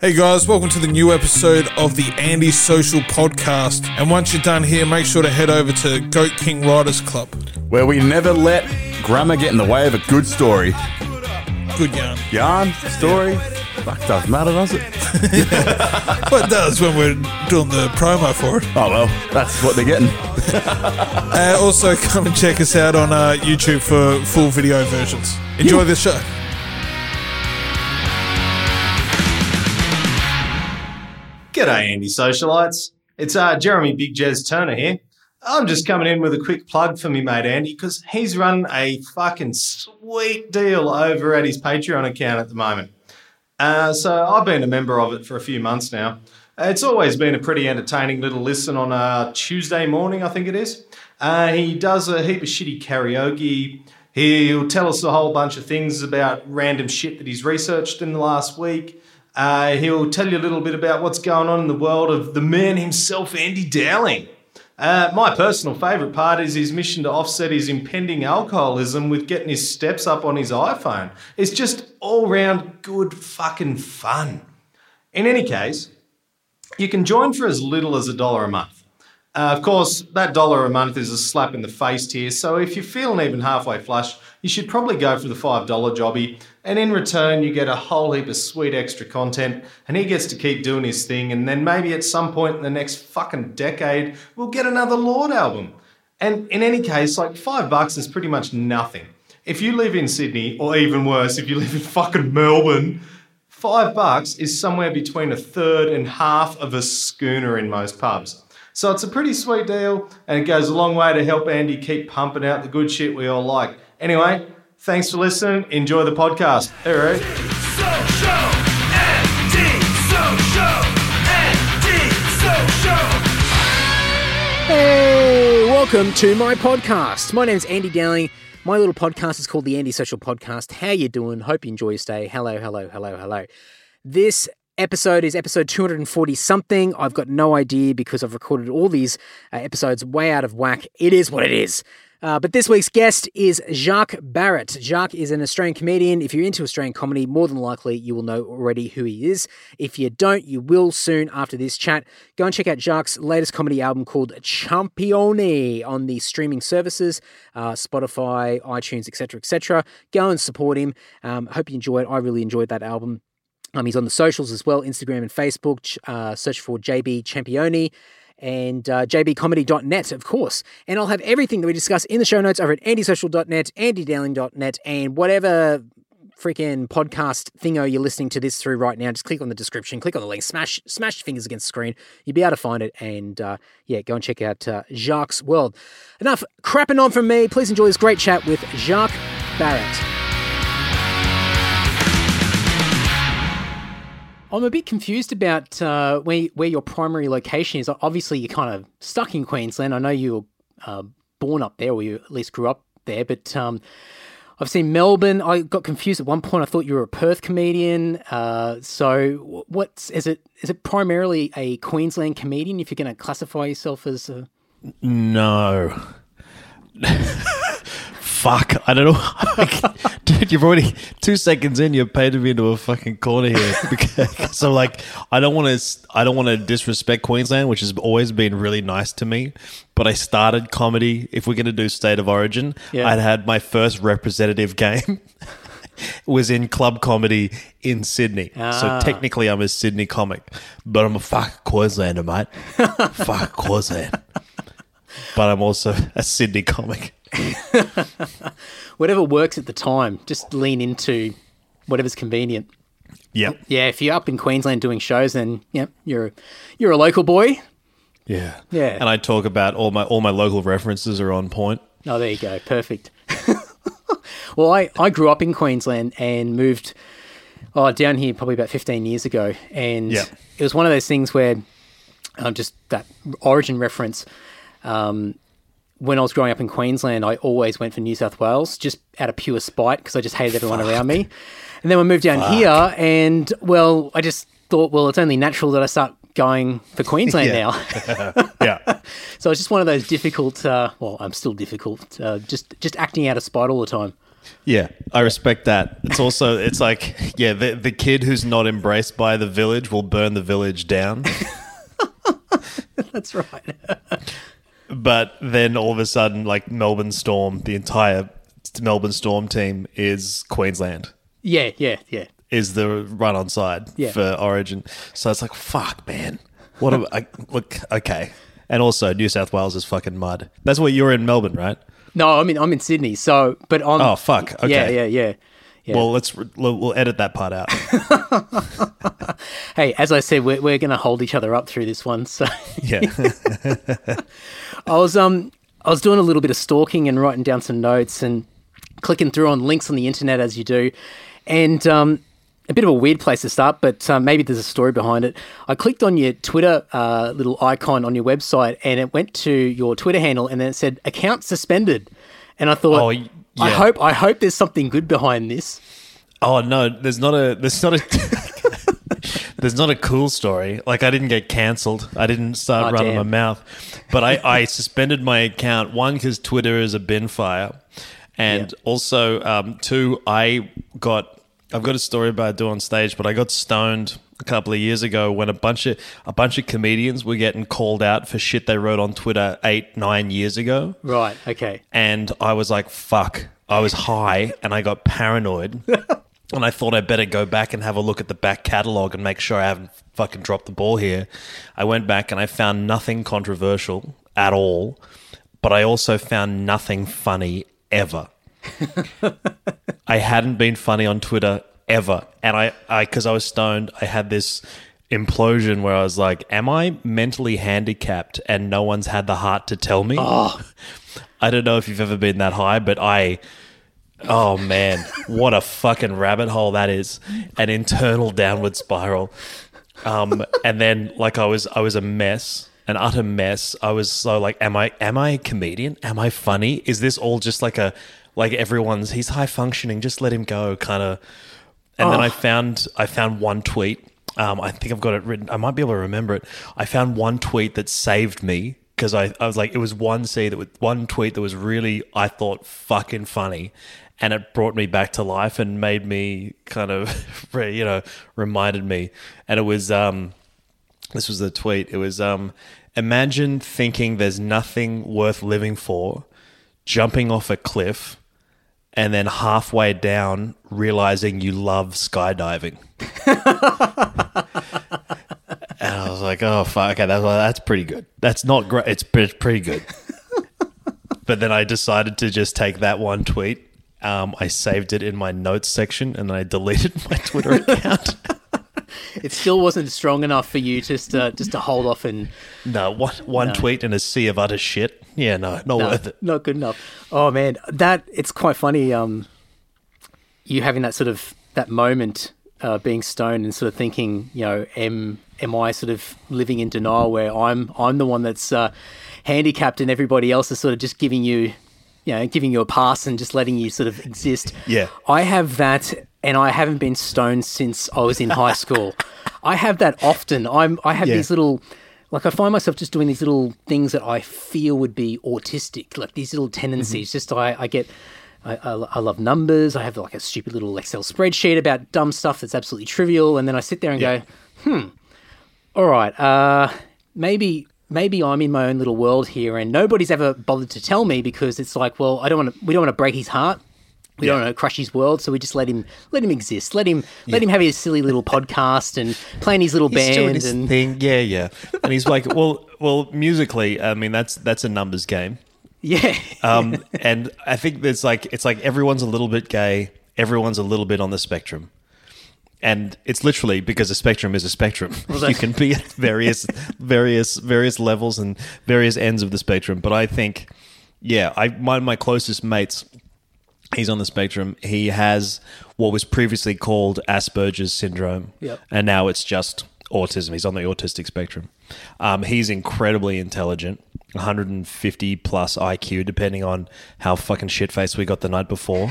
Hey guys, welcome to the new episode of the Andy Social Podcast. And once you're done here, make sure to head over to Goat King Riders Club. Where we never let grammar get in the way of a good story. Good yarn. Yarn? Story? Fuck, doesn't matter, does it? Well, it does when we're doing the promo for it. Oh well, that's what they're getting. Also, come and check us out on YouTube for full video versions. Enjoy this show. G'day, Andy Socialites. It's Jeremy Big Jez Turner here. I'm just coming in with a quick plug for me mate Andy because he's running a fucking sweet deal over at his Patreon account at the moment. So I've been a member of it for a few months now. It's always been a pretty entertaining little listen on a Tuesday morning, I think it is. He does a heap of shitty karaoke. He'll tell us a whole bunch of things about random shit that he's researched in the last week. He'll tell you a little bit about what's going on in the world of the man himself, Andy Dowling. My personal favourite part is his mission to offset his impending alcoholism with getting his steps up on his iPhone. It's just all-round good fucking fun. In any case, you can join for as little as $1 a month. Of course, that $1 a month is a slap in the face tier, so if you're feeling even halfway flush, you should probably go for the $5 jobby, and in return you get a whole heap of sweet extra content, and he gets to keep doing his thing, and then maybe at some point in the next fucking decade, we'll get another Lord album. And in any case, like $5 is pretty much nothing. If you live in Sydney, or even worse, if you live in fucking Melbourne, $5 is somewhere between a third and half of a schooner in most pubs. So it's a pretty sweet deal, and it goes a long way to help Andy keep pumping out the good shit we all like. Anyway, thanks for listening. Enjoy the podcast. All right. Hey, welcome to my podcast. My name's Andy Dowling. My little podcast is called the Andy Social Podcast. How you doing? Hope you enjoy your stay. Hello. This episode is episode 240-something. I've got no idea because I've recorded all these episodes way out of whack. It is what it is. But this week's guest is Jacques Barrett. Jacques is an Australian comedian. If you're into Australian comedy, more than likely you will know already who he is. If you don't, you will soon after this chat. Go and check out Jacques' latest comedy album called Champione on the streaming services, Spotify, iTunes, etc. Go and support him. Hope you enjoy it. I really enjoyed that album. He's on the socials as well, Instagram and Facebook. Search for JB Champione and jbcomedy.net, of course. And I'll have everything that we discuss in the show notes over at andysocial.net, andydowling.net, and whatever freaking podcast thingo you're listening to this through right now. Just click on the description, click on the link, smash your fingers against the screen. You'll be able to find it. And go and check out Jacques' World. Enough crapping on from me. Please enjoy this great chat with Jacques Barrett. I'm a bit confused about where your primary location is. Obviously, you're kind of stuck in Queensland. I know you were born up there, or you at least grew up there. But I've seen Melbourne. I got confused at one point. I thought you were a Perth comedian. So, is it primarily a Queensland comedian? If you're going to classify yourself as a... No. Fuck, I don't know. Dude, you've already 2 seconds in, you've painted me into a fucking corner here. So like, I don't want to disrespect Queensland, which has always been really nice to me. But I started comedy. If we're going to do state of origin, yeah. I'd had my first representative game was in club comedy in Sydney. So technically I'm a Sydney comic, but I'm a fuck Queenslander, mate. Fuck Queensland. But I'm also a Sydney comic. Whatever works at the time, just lean into whatever's convenient. Yep. Yeah, if you're up in Queensland doing shows, then you're a local boy. Yeah. Yeah. And I talk about all my local references are on point. Oh, there you go. Perfect. Well, I grew up in Queensland and moved down here probably about 15 years ago. And it was one of those things where just that origin reference, when I was growing up in Queensland, I always went for New South Wales just out of pure spite because I just hated everyone around me. And then we moved down here and, I just thought, it's only natural that I start going for Queensland now. Yeah. So it's just one of those difficult, I'm still difficult, just acting out of spite all the time. Yeah, I respect that. It's like, yeah, the kid who's not embraced by the village will burn the village down. That's right. But then all of a sudden, like Melbourne Storm, the entire Melbourne Storm team is Queensland. Yeah. Is the run on side for Origin. So it's like, fuck, man. Look, okay. And also, New South Wales is fucking mud. That's what you're in Melbourne, right? No, I'm in Sydney. So, but on. Oh fuck. Okay. Yeah. Well, we'll edit that part out. Hey, as I said, we're going to hold each other up through this one. So Yeah. I was doing a little bit of stalking and writing down some notes and clicking through on links on the internet as you do, and a bit of a weird place to start, but maybe there's a story behind it. I clicked on your Twitter little icon on your website, and it went to your Twitter handle, and then it said account suspended. And I thought, I hope there's something good behind this. Oh no, there's not a there's not a cool story. Like, I didn't get cancelled. I didn't start running my mouth, but I suspended my account. One, because Twitter is a bin fire, and also two, I've got a story about it on stage, but I got stoned a couple of years ago when a bunch of comedians were getting called out for shit they wrote on Twitter 8-9 years ago. Right. Okay. And I was like, fuck. I was high and I got paranoid. And I thought I'd better go back and have a look at the back catalogue and make sure I haven't fucking dropped the ball here. I went back and I found nothing controversial at all, but I also found nothing funny ever. I hadn't been funny on Twitter ever. And I because I was stoned, I had this implosion where I was like, am I mentally handicapped and no one's had the heart to tell me? Oh. I don't know if you've ever been that high, but oh man, what a fucking rabbit hole that is. An internal downward spiral. And then like I was a mess. An utter mess. I was so like, am I a comedian? Am I funny? Is this all just like he's high functioning, just let him go kind of. And then I found one tweet. I think I've got it written. I might be able to remember it. I found one tweet that saved me because I was like, it was one tweet that was really, I thought, fucking funny. And it brought me back to life and made me kind of, reminded me. And it was, this was the tweet. It was, imagine thinking there's nothing worth living for, jumping off a cliff, and then halfway down realizing you love skydiving. And I was like, oh, fuck, okay, that's pretty good. That's not great. It's pretty good. But then I decided to just take that one tweet. I saved it in my notes section, and then I deleted my Twitter account. It still wasn't strong enough for you just to hold off and... No, one tweet in a sea of utter shit. Yeah, not worth it. Not good enough. Oh, man. It's quite funny, you having that sort of, that moment being stoned and sort of thinking, am I sort of living in denial where I'm the one that's handicapped and everybody else is sort of just giving you a pass and just letting you sort of exist. Yeah. I have that, and I haven't been stoned since I was in high school. I have that often. I have these little, like I find myself just doing these little things that I feel would be autistic, like these little tendencies. Just I love numbers. I have like a stupid little Excel spreadsheet about dumb stuff that's absolutely trivial, and then I sit there and go, all right, maybe I'm in my own little world here, and nobody's ever bothered to tell me because it's like, well, we don't want to break his heart. We don't want to crush his world, so we just let him exist. Let him have his silly little podcast and playing his little band doing his and thing. Yeah. And he's like, well, musically, I mean, that's a numbers game. Yeah. And I think it's like everyone's a little bit gay, everyone's a little bit on the spectrum. And it's literally because a spectrum is a spectrum. You can be at various levels and various ends of the spectrum. But I think, my closest mates, he's on the spectrum. He has what was previously called Asperger's syndrome, and now it's just autism. He's on the autistic spectrum. He's incredibly intelligent, 150 plus IQ, depending on how fucking shit-faced we got the night before.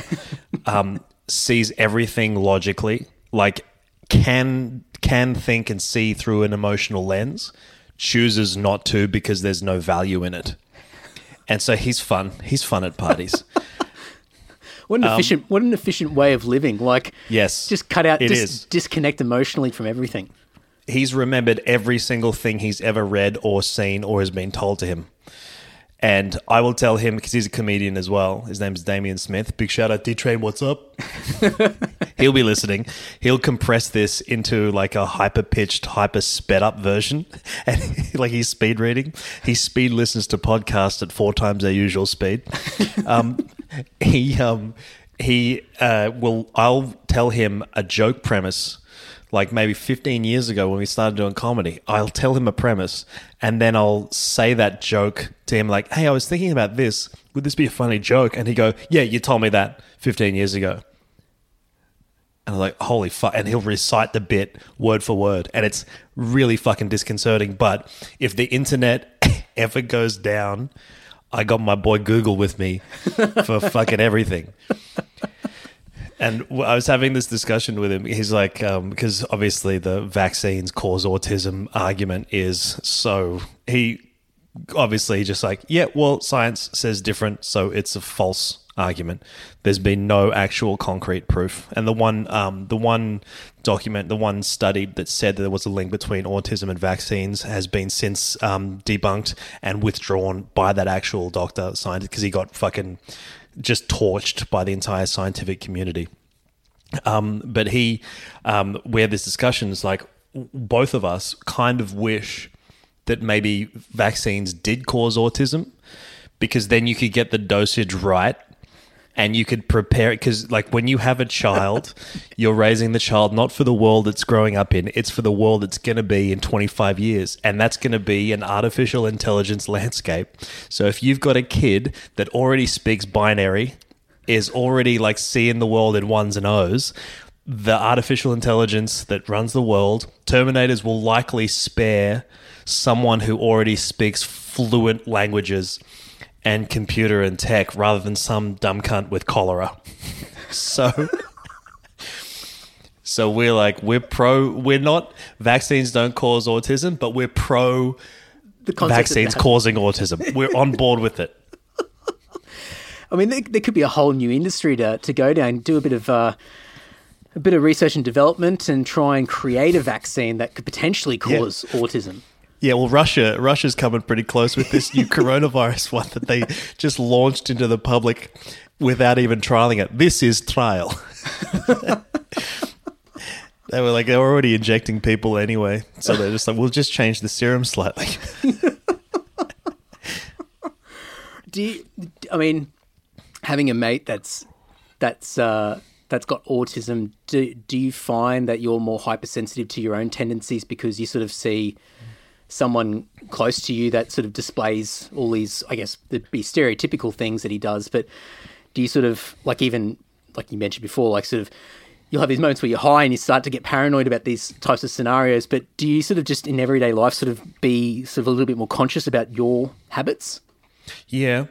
Sees everything logically. Like, can think and see through an emotional lens, chooses not to because there's no value in it. And so he's fun. He's fun at parties. What an efficient way of living. Like, Yes, just cut out, it just is. disconnect emotionally from everything. He's remembered every single thing he's ever read or seen or has been told to him. And I will tell him, because he's a comedian as well. His name's Damien Smith. Big shout out, D-Train, what's up? He'll be listening. He'll compress this into like a hyper-pitched, hyper-sped-up version. And like he's speed reading. He speed listens to podcasts at 4 times their usual speed. I'll tell him a joke premise, like maybe 15 years ago when we started doing comedy. I'll tell him a premise and then I'll say that joke to him like, hey, I was thinking about this. Would this be a funny joke? And he'd go, yeah, you told me that 15 years ago. And I'm like, holy fuck. And he'll recite the bit word for word. And it's really fucking disconcerting. But if the internet ever goes down, I got my boy Google with me for fucking everything. And I was having this discussion with him. He's like, because obviously the vaccines cause autism argument is so, he obviously just like, yeah, well, science says different, so it's a false argument. There's been no actual concrete proof. And the one study that said that there was a link between autism and vaccines has been since debunked and withdrawn by that actual doctor scientist because he got fucking just torched by the entire scientific community. But we had this discussion. It's like both of us kind of wish that maybe vaccines did cause autism, because then you could get the dosage right and you could prepare it. Because like when you have a child, you're raising the child not for the world it's growing up in, it's for the world it's going to be in 25 years. And that's going to be an artificial intelligence landscape. So if you've got a kid that already speaks binary, is already like seeing the world in ones and O's, the artificial intelligence that runs the world, Terminators will likely spare someone who already speaks fluent languages and computer and tech rather than some dumb cunt with cholera. So we're not, vaccines don't cause autism, but we're pro vaccines causing autism. We're on board with it. I mean, there could be a whole new industry to go down, do a bit of research and development and try and create a vaccine that could potentially cause autism. Yeah, well, Russia's coming pretty close with this new coronavirus one that they just launched into the public without even trialing it. This is trial. They were already injecting people anyway, so they're just like, we'll just change the serum slightly. I mean, having a mate that's got autism, do you find that you're more hypersensitive to your own tendencies because you sort of see someone close to you that sort of displays all these, I guess, there'd be stereotypical things that he does, but do you sort of, like, even, like you mentioned before, like sort of, you'll have these moments where you're high and you start to get paranoid about these types of scenarios, but do you sort of just in everyday life sort of be sort of a little bit more conscious about your habits? Yeah.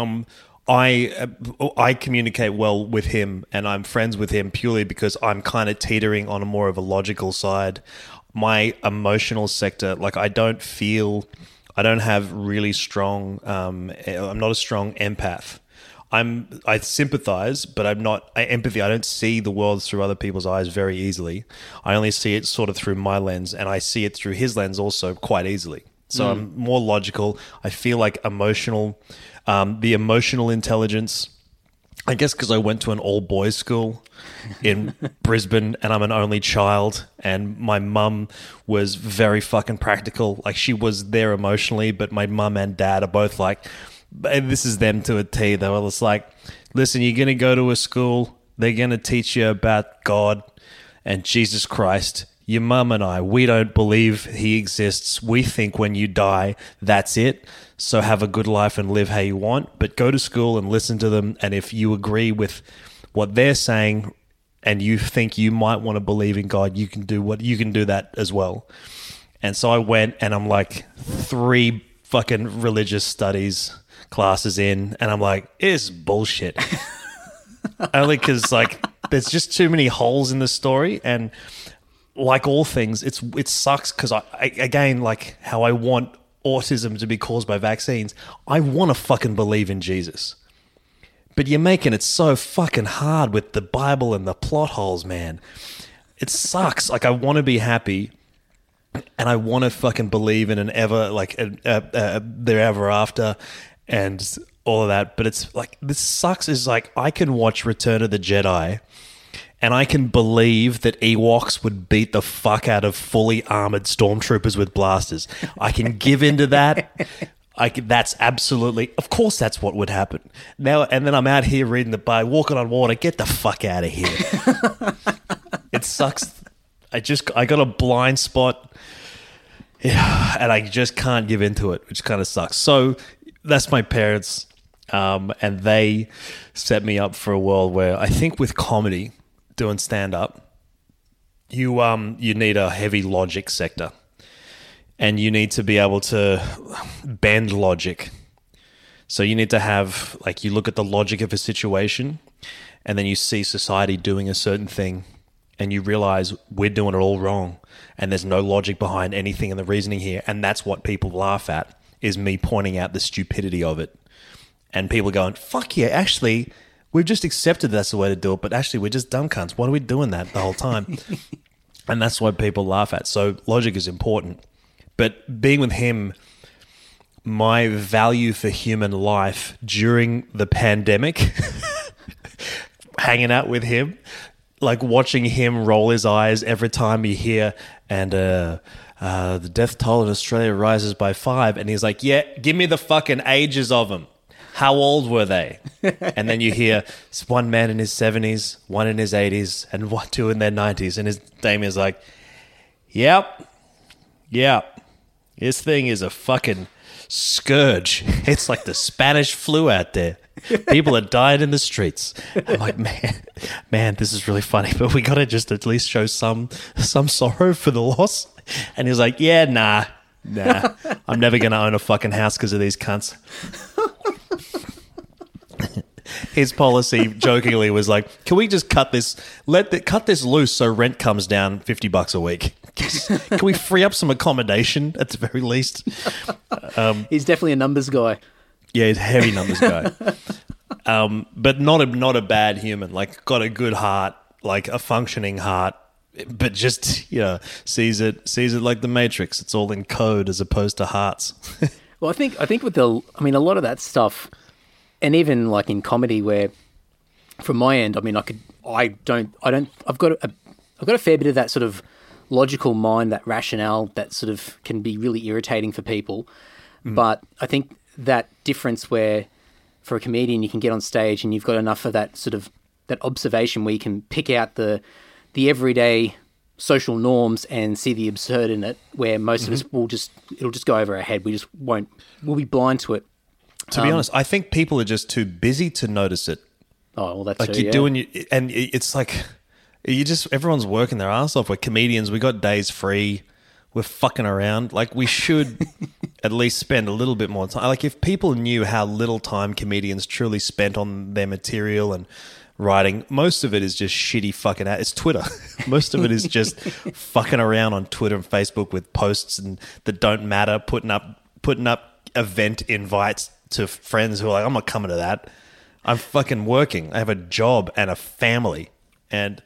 I communicate well with him and I'm friends with him purely because I'm kind of teetering on a more of a logical side. My emotional sector, like I don't have really strong, I'm not a strong empath. I sympathize, but empathy. I don't see the world through other people's eyes very easily. I only see it sort of through my lens, and I see it through his lens also quite easily. So I'm more logical. I feel like the emotional intelligence, I guess because I went to an all-boys school in Brisbane and I'm an only child and my mum was very fucking practical. Like she was there emotionally, but my mum and dad are both like, and this is them to a T. They were just like, listen, you're going to go to a school. They're going to teach you about God and Jesus Christ. Your mum and I, we don't believe he exists. We think when you die, that's it. So have a good life and live how you want. But go to school and listen to them. And if you agree with what they're saying and you think you might want to believe in God, you can do that as well. And so I went and I'm like 3 fucking religious studies classes in. And I'm like, it's bullshit. Only because like there's just too many holes in the story. And like all things, it sucks because I again, like how I want autism to be caused by vaccines, I want to fucking believe in Jesus but you're making it so fucking hard with the Bible and the plot holes, man. It sucks. Like, I want to be happy, and I want to fucking believe in an ever, like, there ever after, and all of that. But it's like, this sucks. Is like, I can watch Return of the Jedi, and I can believe that Ewoks would beat the fuck out of fully armored stormtroopers with blasters. I can give into that. That's absolutely, of course, that's what would happen. Now, and then I'm out here reading the Bible, walking on water. Get the fuck out of here. It sucks. I got a blind spot, and I just can't give into it, which kind of sucks. So that's my parents, and they set me up for a world where I think with comedy, doing stand-up, you need a heavy logic sector. And you need to be able to bend logic. So you need to have, like, you look at the logic of a situation, and then you see society doing a certain thing, and you realize we're doing it all wrong, and there's no logic behind anything in the reasoning here. And that's what people laugh at, is me pointing out the stupidity of it. And people going, fuck yeah, actually, we've just accepted that's the way to do it, but actually we're just dumb cunts. Why are we doing that the whole time? And that's what people laugh at. So logic is important. But being with him, my value for human life during the pandemic, hanging out with him, like watching him roll his eyes every time you hear, and the death toll in Australia rises by 5. And he's like, yeah, give me the fucking ages of them. How old were they? And then you hear one man in his 70s, one in his 80s, and two in their 90s. And Damien's like, yep. This thing is a fucking scourge. It's like the Spanish flu out there. People are dying in the streets. I'm like, man, this is really funny, but we got to just at least show some sorrow for the loss. And he's like, yeah, nah. I'm never going to own a fucking house because of these cunts. His policy jokingly was like, can we just cut this loose so rent comes down $50 a week? Can we free up some accommodation at the very least? He's definitely a numbers guy. Yeah, he's a heavy numbers guy. But not a bad human. Like, got a good heart, like a functioning heart, but just, sees it like the Matrix. It's all in code as opposed to hearts. Well, I think with a lot of that stuff, and even like in comedy, where from my end, I've got a fair bit of that sort of logical mind, that rationale that sort of can be really irritating for people. But I think that difference where for a comedian you can get on stage and you've got enough of that sort of that observation where you can pick out the everyday social norms and see the absurd in it, where most of us it'll just go over our head. We'll be blind to it. To be honest, I think people are just too busy to notice it. Oh, well, that's like true, you're doing, and it's like everyone's working their ass off. We're comedians. We got days free. We're fucking around. Like, we should at least spend a little bit more time. Like, if people knew how little time comedians truly spent on their material and writing, most of it is just shitty fucking it's Twitter. Most of it is just fucking around on Twitter and Facebook with posts that don't matter, putting up event invites to friends who are like, I'm not coming to that. I'm fucking working. I have a job and a family. And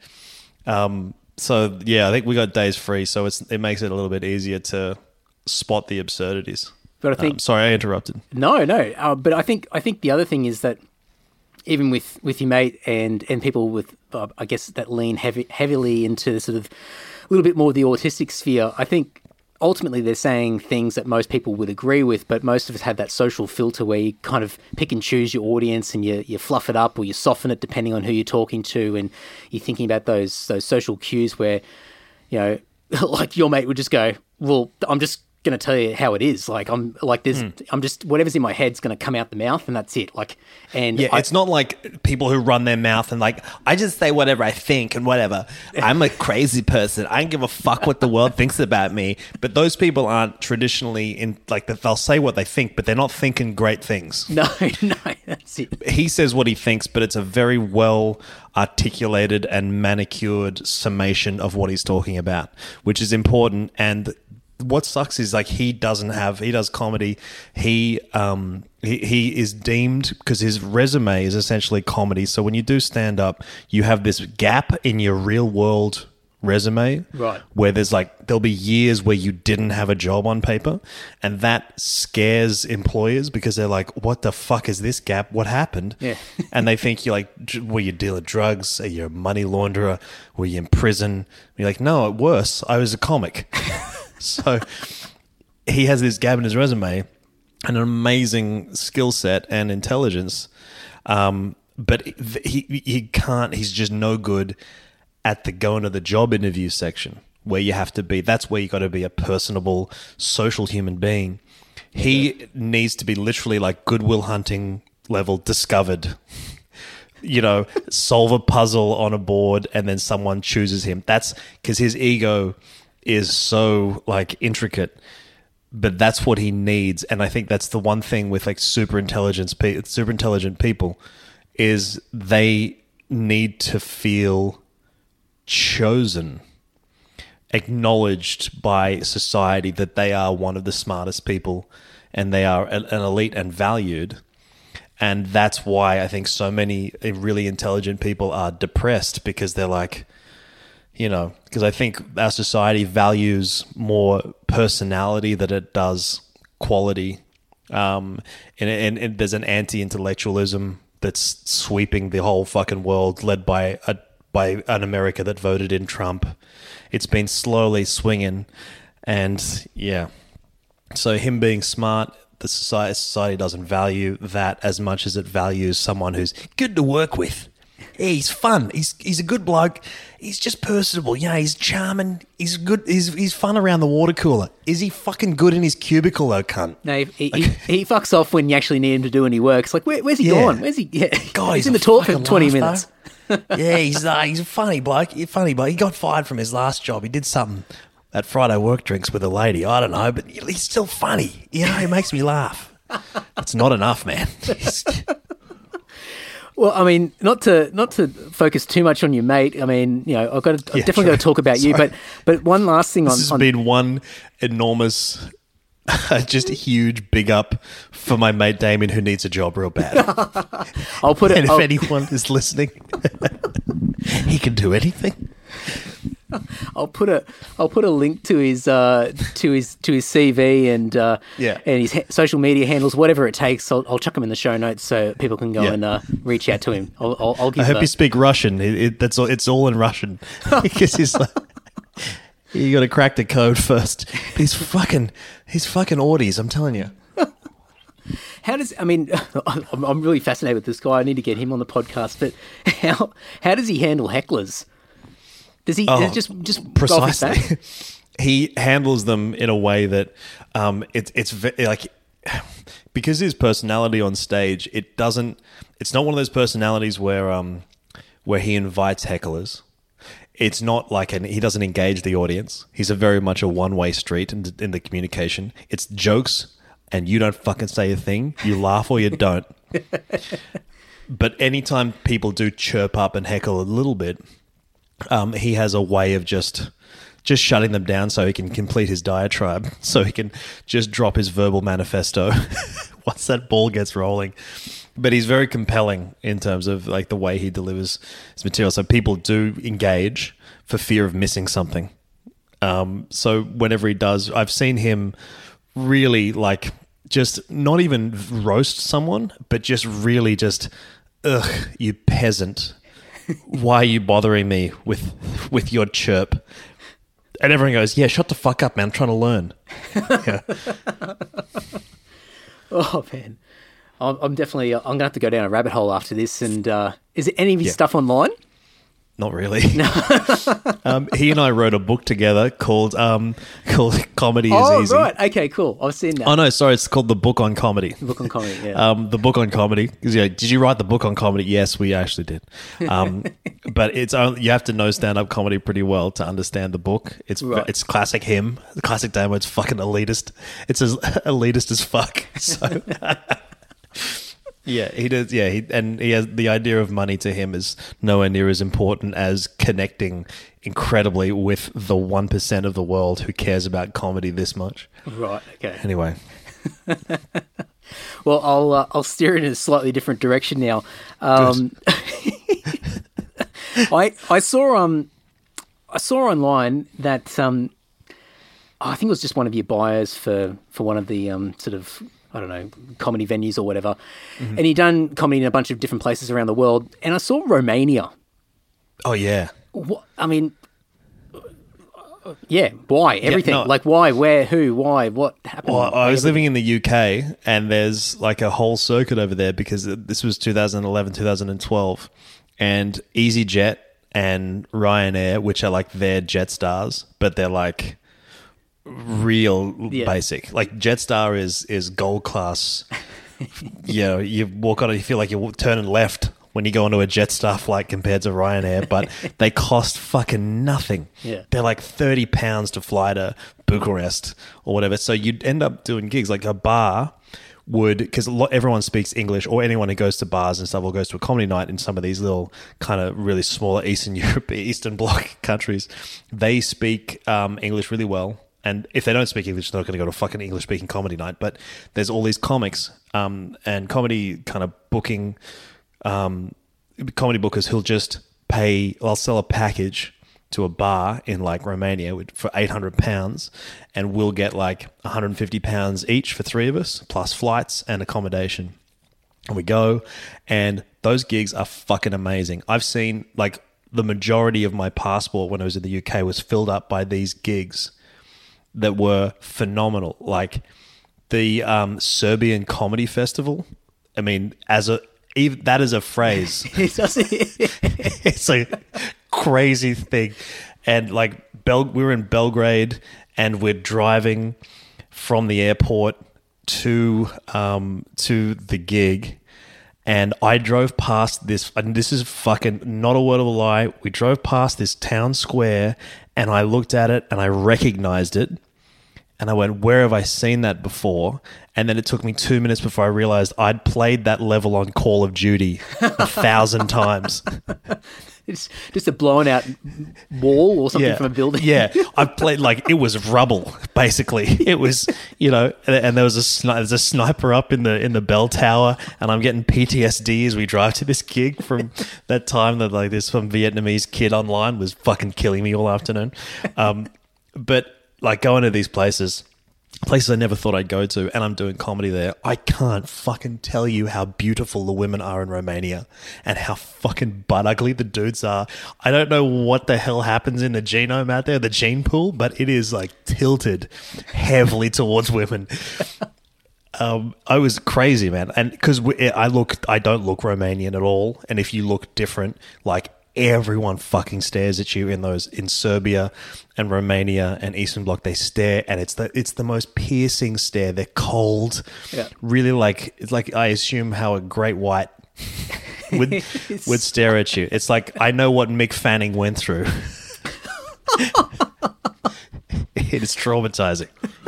so, yeah, I think we got days free, so it makes it a little bit easier to spot the absurdities. But I think sorry, I interrupted. No. But I think the other thing is that even with your mate and people with, I guess, that lean heavily into sort of a little bit more of the autistic sphere, I think ultimately they're saying things that most people would agree with, but most of us have that social filter where you kind of pick and choose your audience and you fluff it up or you soften it depending on who you're talking to, and you're thinking about those social cues where, like your mate would just go, well, I'm just going to tell you how it is. Like, I'm just, whatever's in my head's going to come out the mouth, and that's it. Like, and yeah, it's not like people who run their mouth and like, I just say whatever I think and whatever. I'm a crazy person. I don't give a fuck what the world thinks about me. But those people aren't traditionally in, like, they'll say what they think, but they're not thinking great things. No, that's it. He says what he thinks, but it's a very well articulated and manicured summation of what he's talking about, which is important. And what sucks is like he does comedy. He is deemed, because his resume is essentially comedy. So when you do stand up, you have this gap in your real world resume, right, where there'll be years where you didn't have a job on paper, and that scares employers because they're like, what the fuck is this gap? What happened? Yeah. And they think you're like, were you dealing drugs? Are you a money launderer? Were you in prison? You're like, no, worse, I was a comic. So he has this gap in his resume, an amazing skill set and intelligence, but he can't, he's just no good at the going to the job interview section, where you have to be, that's where you got to be a personable, social human being. He needs to be literally like Goodwill Hunting level discovered, solve a puzzle on a board and then someone chooses him. That's because his ego is so like intricate, but that's what he needs. And I think that's the one thing with like super intelligent people is they need to feel chosen, acknowledged by society that they are one of the smartest people and they are an elite and valued. And that's why I think so many really intelligent people are depressed, because they're like, because I think our society values more personality than it does quality. And there's an anti-intellectualism that's sweeping the whole fucking world, led by an America that voted in Trump. It's been slowly swinging, and yeah. So him being smart, the society doesn't value that as much as it values someone who's good to work with. Yeah, he's fun. He's a good bloke. He's just personable. He's charming. He's good. He's fun around the water cooler. Is he fucking good in his cubicle though, cunt? No, he fucks off when you actually need him to do any work. It's like, where's he gone? Where's he? Yeah. God, he's in the toilet for 20 minutes. Yeah, he's a funny bloke. He got fired from his last job. He did something at Friday work drinks with a lady. I don't know, but he's still funny. He makes me laugh. It's not enough, man. Well, I mean, not to focus too much on your mate. I mean, I've definitely got to talk about you. But one last thing this has been one enormous, just a huge big up for my mate Damien, who needs a job real bad. I'll put it. And if anyone is listening, he can do anything. I'll put a link to his CV and his social media handles, whatever it takes. I'll chuck them in the show notes so people can go and reach out to him. I'll give. I hope you speak Russian. It's all in Russian because he's like, you got to crack the code first. He's fucking Audis. I'm telling you. I'm really fascinated with this guy. I need to get him on the podcast. But how does he handle hecklers? Does he just precisely? He handles them in a way that it's like, because his personality on stage, it's not one of those personalities where he invites hecklers. It's not like he doesn't engage the audience. He's very much a one-way street in the communication. It's jokes, and you don't fucking say a thing. You laugh or you don't. But anytime people do chirp up and heckle a little bit, he has a way of just shutting them down so he can complete his diatribe, so he can just drop his verbal manifesto once that ball gets rolling. But he's very compelling in terms of like the way he delivers his material. So people do engage for fear of missing something. So whenever he does, I've seen him really like just not even roast someone, but just really just, ugh, you peasant. Why are you bothering me with your chirp? And everyone goes, yeah, shut the fuck up, man. I'm trying to learn. Yeah. Oh, man. I'm going to have to go down a rabbit hole after this. And is there any of his stuff online? Not really. He and I wrote a book together called Comedy is Easy. Oh, right. Okay, cool. I've seen that. Oh, no, sorry. It's called The Book on Comedy. The Book on Comedy, yeah. The Book on Comedy. Did you write the book on comedy? Yes, we actually did. But you have to know stand-up comedy pretty well to understand the book. It's classic him. The classic Damo. It's fucking elitist. It's as elitist as fuck. So... Yeah, he does. Yeah, he has the idea of money to him is nowhere near as important as connecting incredibly with the 1% of the world who cares about comedy this much. Right. Okay. Anyway, Well, I'll steer it in a slightly different direction now. I saw online that I think it was just one of your buyers for one of the sort of, I don't know, comedy venues or whatever, and he'd done comedy in a bunch of different places around the world, and I saw Romania. oh yeah, What, I mean, yeah, why everything? no. Like why, where, who, why, what happened? Well, I was living in the UK, and there's like a whole circuit over there because this was 2011, 2012, and EasyJet and Ryanair, which are like their Jetsstars, but they're like real basic. Like Jetstar is gold class. You walk on it, you feel like you're turning left when you go onto a Jetstar flight compared to Ryanair, but they cost fucking nothing. Yeah. They're like £30 to fly to Bucharest or whatever. So you'd end up doing gigs like a bar would, because everyone speaks English, or anyone who goes to bars and stuff or goes to a comedy night in some of these little kind of really smaller Eastern Europe, Eastern Bloc countries, they speak English really well. And if they don't speak English, they're not going to go to a fucking English-speaking comedy night. But there's all these comics and comedy kind of booking comedy bookers who'll just pay. I'll sell a package to a bar in like Romania for £800, and we'll get like £150 each for three of us, plus flights and accommodation. And we go, and those gigs are fucking amazing. I've seen like the majority of my passport when I was in the UK was filled up by these gigs that were phenomenal. Like the Serbian Comedy Festival. I mean, even that is a phrase. It's a crazy thing. And like we were in Belgrade, and we're driving from the airport to the gig, and I drove past this, and this is fucking not a word of a lie. We drove past this town square, and I looked at it and I recognized it. And I went, where have I seen that before? And then it took me 2 minutes before I realized I'd played that level on Call of Duty 1,000 times. It's just a blown out wall or something from a building. Yeah. I played like it was rubble, basically. It was, and there was there's a sniper up in the bell tower, and I'm getting PTSD as we drive to this gig from that time that like this some Vietnamese kid online was fucking killing me all afternoon. But like going to these places I never thought I'd go to, and I'm doing comedy there. I can't fucking tell you how beautiful the women are in Romania and how fucking butt ugly the dudes are. I don't know what the hell happens in the genome out there, the gene pool, but it is like tilted heavily towards women. I was crazy, man. And because I don't look Romanian at all. And if you look different, like everyone fucking stares at you in Serbia and Romania and Eastern Bloc. They stare, and it's the most piercing stare. They're cold, really like it's like I assume how a great white would stare at you. It's like I know what Mick Fanning went through. It is traumatizing.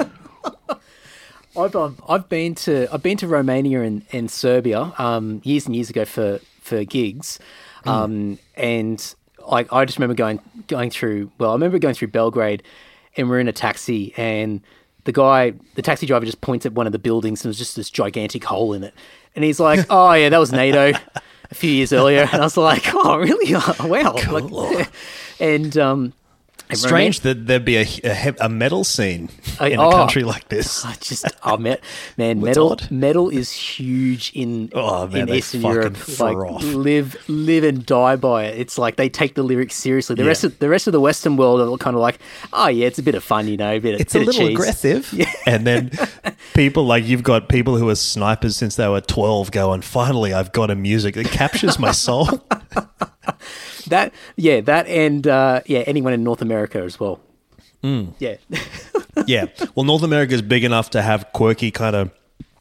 I've been to Romania and Serbia years and years ago for gigs. And I just remember going through. Well, I remember going through Belgrade, and we're in a taxi, and the taxi driver just points at one of the buildings, and there's just this gigantic hole in it, and he's like, "Oh yeah, that was NATO a few years earlier," and I was like, "Oh really? Oh, wow!" Cool. Like, and strange that there'd be a metal scene in a country like this. Metal is huge in Eastern Europe. Like live and die by it. It's like they take the lyrics seriously. The rest of the Western world are kind of like, oh yeah, it's a bit of fun, a bit it's a little cheese. Aggressive. Yeah. And then you've got people who are snipers since they were 12 going, finally I've got a music that captures my soul. Anyone in North America as well. Yeah. Yeah. Well, North America is big enough to have quirky kind of,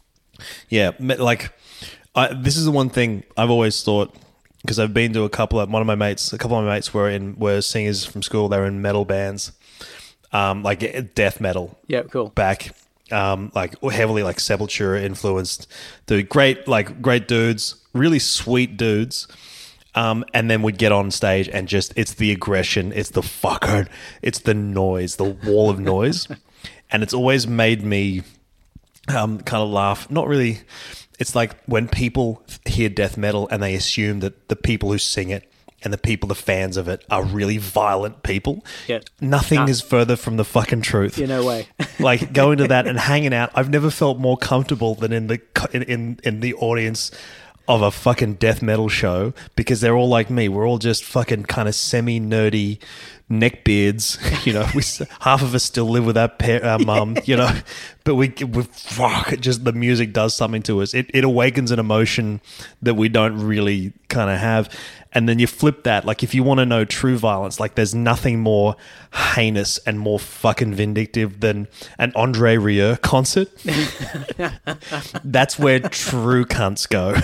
this is the one thing I've always thought, because I've been to a couple of my mates were singers from school. They were in metal bands, like death metal. Yeah, cool. Back like heavily like Sepultura influenced. Dude, great dudes, really sweet dudes. And then we'd get on stage and just, it's the aggression, it's the fucker, it's the noise, the wall of noise. And it's always made me kind of laugh. Not really. It's like when people hear death metal and they assume that the people who sing it and the fans of it are really violent people. Yeah. Nothing is further from the fucking truth. Yeah, no way. Like going to that and hanging out. I've never felt more comfortable than in the audience of a fucking death metal show, because they're all like me. We're all just fucking kind of semi-nerdy neckbeards. You know, half of us still live with our mum, you know, but we fuck, just the music does something to us. It awakens an emotion that we don't really kind of have. And then you flip that, like if you want to know true violence, like there's nothing more heinous and more fucking vindictive than an Andre Rieu concert. That's where true cunts go.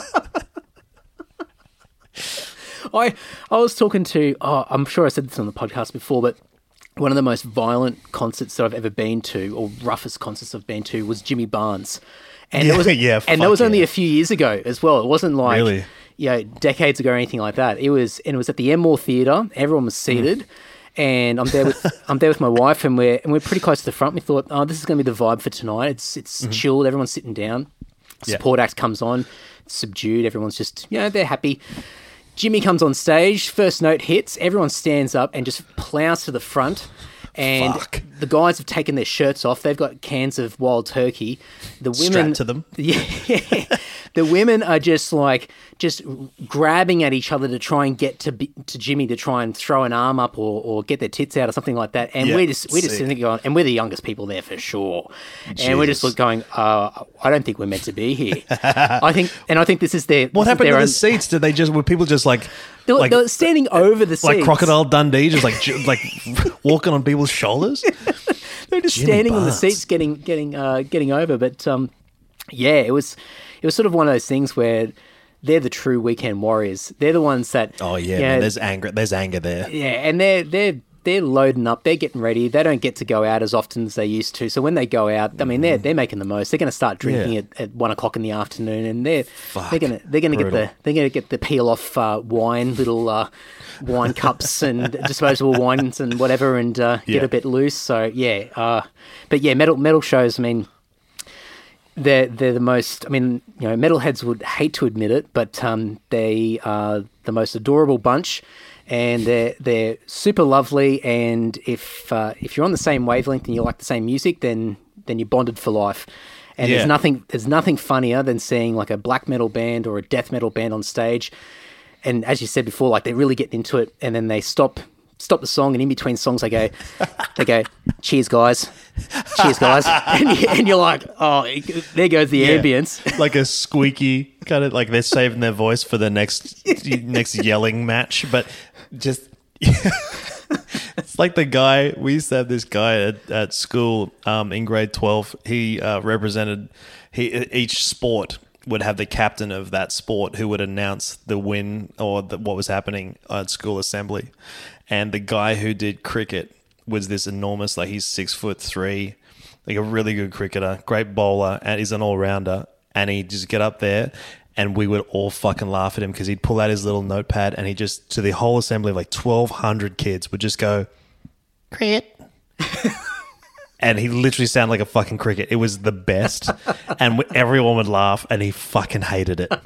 I was talking to, I'm sure I said this on the podcast before, but one of the most violent concerts that I've ever been to, or roughest concerts I've been to, was Jimmy Barnes. And that was only a few years ago as well. It wasn't like... Really? Decades ago or anything like that. It was at the Enmore Theatre. Everyone was seated, and I'm there with my wife, and we're pretty close to the front. We thought, this is going to be the vibe for tonight. It's chilled. Everyone's sitting down. Support act comes on. It's subdued. Everyone's just they're happy. Jimmy comes on stage. First note hits. Everyone stands up and just plows to the front. And the guys have taken their shirts off. They've got cans of wild turkey. The women strapped to them. Yeah. The women are just grabbing at each other to try and get to Jimmy, to try and throw an arm up or get their tits out or something like that. And we're just sitting there going, and we're the youngest people there for sure. Jesus. And we're just going, I don't think we're meant to be here. I think this is their. What happened to the seats? Were people just like? They were standing over the seats. Like Crocodile Dundee, just like walking on people's shoulders? They're just standing on the seats getting over. But it was sort of one of those things where they're the true weekend warriors. They're the ones that... Oh, yeah, man, there's anger there. Yeah, and they're loading up. They're getting ready. They don't get to go out as often as they used to. So when they go out, I mean, they're making the most. They're going to start drinking at 1 o'clock in the afternoon, and they're going to get the peel off little wine cups and disposable wines and whatever, and get a bit loose. So but metal shows. I mean, they're the most. I mean, metalheads would hate to admit it, but they are the most adorable bunch. And they're super lovely, and if you're on the same wavelength and you like the same music, then you're bonded for life. And there's nothing funnier than seeing like a black metal band or a death metal band on stage, and as you said before, like they're really getting into it, and then they stop the song, and in between songs they go, cheers guys, and you're like, oh, there goes the ambience. Like a squeaky kind of, like they're saving their voice for the next yelling match, but just it's like the guy, we used to have this guy at school in grade 12. He represented each sport would have the captain of that sport who would announce the win or what was happening at school assembly. And the guy who did cricket was this enormous, like he's 6'3", like a really good cricketer, great bowler, and he's an all-rounder. And he'd just get up there, and we would all fucking laugh at him because he'd pull out his little notepad, and he just, to the whole assembly of like 1,200 kids, would just go, cricket. And he literally sounded like a fucking cricket. It was the best. And everyone would laugh, and he fucking hated it.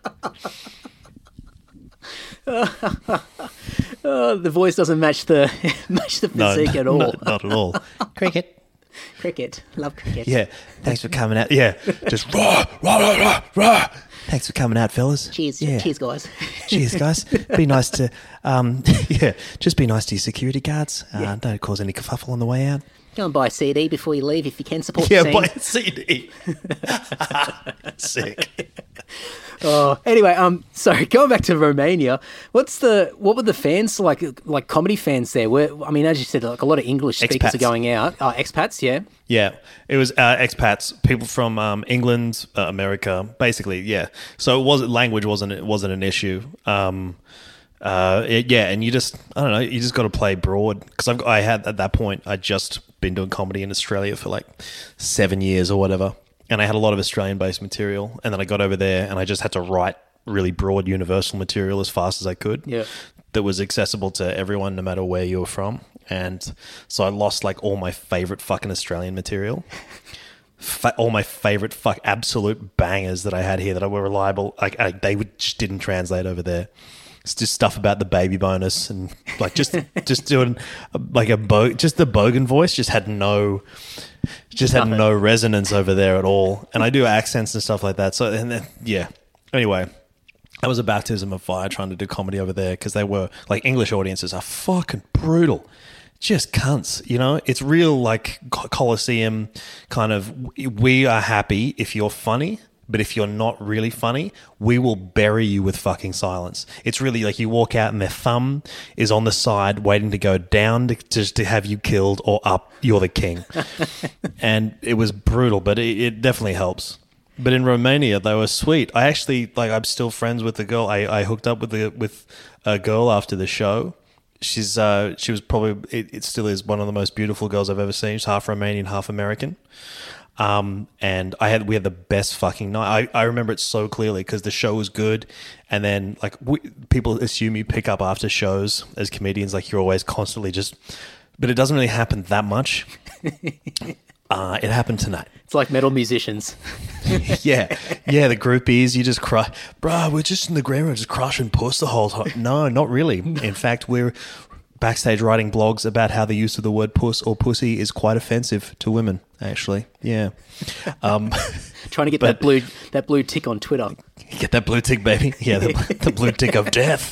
The voice doesn't match the physique at all. Not at all. Cricket. Love cricket. Yeah. Thanks for coming out. Yeah. Just rah, rah, rah, rah, rah. Thanks for coming out, fellas. Cheers. Yeah. Cheers, guys. Cheers, guys. Be nice to, just be nice to your security guards. Don't cause any kerfuffle on the way out. Go and buy a CD before you leave if you can support the scene. Yeah, buy a CD. Sick. Anyway, sorry, going back to Romania, what were the fans like comedy fans there? I mean, as you said, like a lot of English speakers are going out. Expats, yeah. Yeah, it was expats, people from England, America, basically, yeah. So language wasn't an issue. And you just, I don't know, you just got to play broad. Because I had, at that point, I'd just been doing comedy in Australia for like 7 years or whatever. And I had a lot of Australian-based material. And then I got over there and I just had to write really broad universal material as fast as I could. Yeah. That was accessible to everyone no matter where you were from. And so I lost like all my favorite fucking Australian material. All my favorite absolute bangers that I had here that were reliable. They just didn't translate over there. It's just stuff about the baby bonus and like just doing like just the Bogan voice just had no resonance over there at all. And I do accents and stuff like that. So anyway, that was a baptism of fire trying to do comedy over there because they were like English audiences are fucking brutal. Just cunts, you know? It's real like Colosseum kind of, we are happy if you're funny, but if you're not really funny, we will bury you with fucking silence. It's really like you walk out and their thumb is on the side waiting to go down to have you killed or up, you're the king. And it was brutal, but it definitely helps. But in Romania, they were sweet. I actually, like, I'm still friends with the girl. I hooked up with a girl after the show. She was probably, it still is one of the most beautiful girls I've ever seen. She's half Romanian, half American. And we had the best fucking night. I remember it so clearly because the show was good. And then like people assume you pick up after shows as comedians, like you're always constantly but it doesn't really happen that much. It happened tonight. It's like metal musicians. Yeah, the groupies, you just cry. Bruh, we're just in the green room just crushing puss the whole time. No, not really. In fact, we're backstage writing blogs about how the use of the word puss or pussy is quite offensive to women, actually. Yeah. Trying to get that blue tick on Twitter. Get that blue tick, baby. Yeah, the blue tick of death.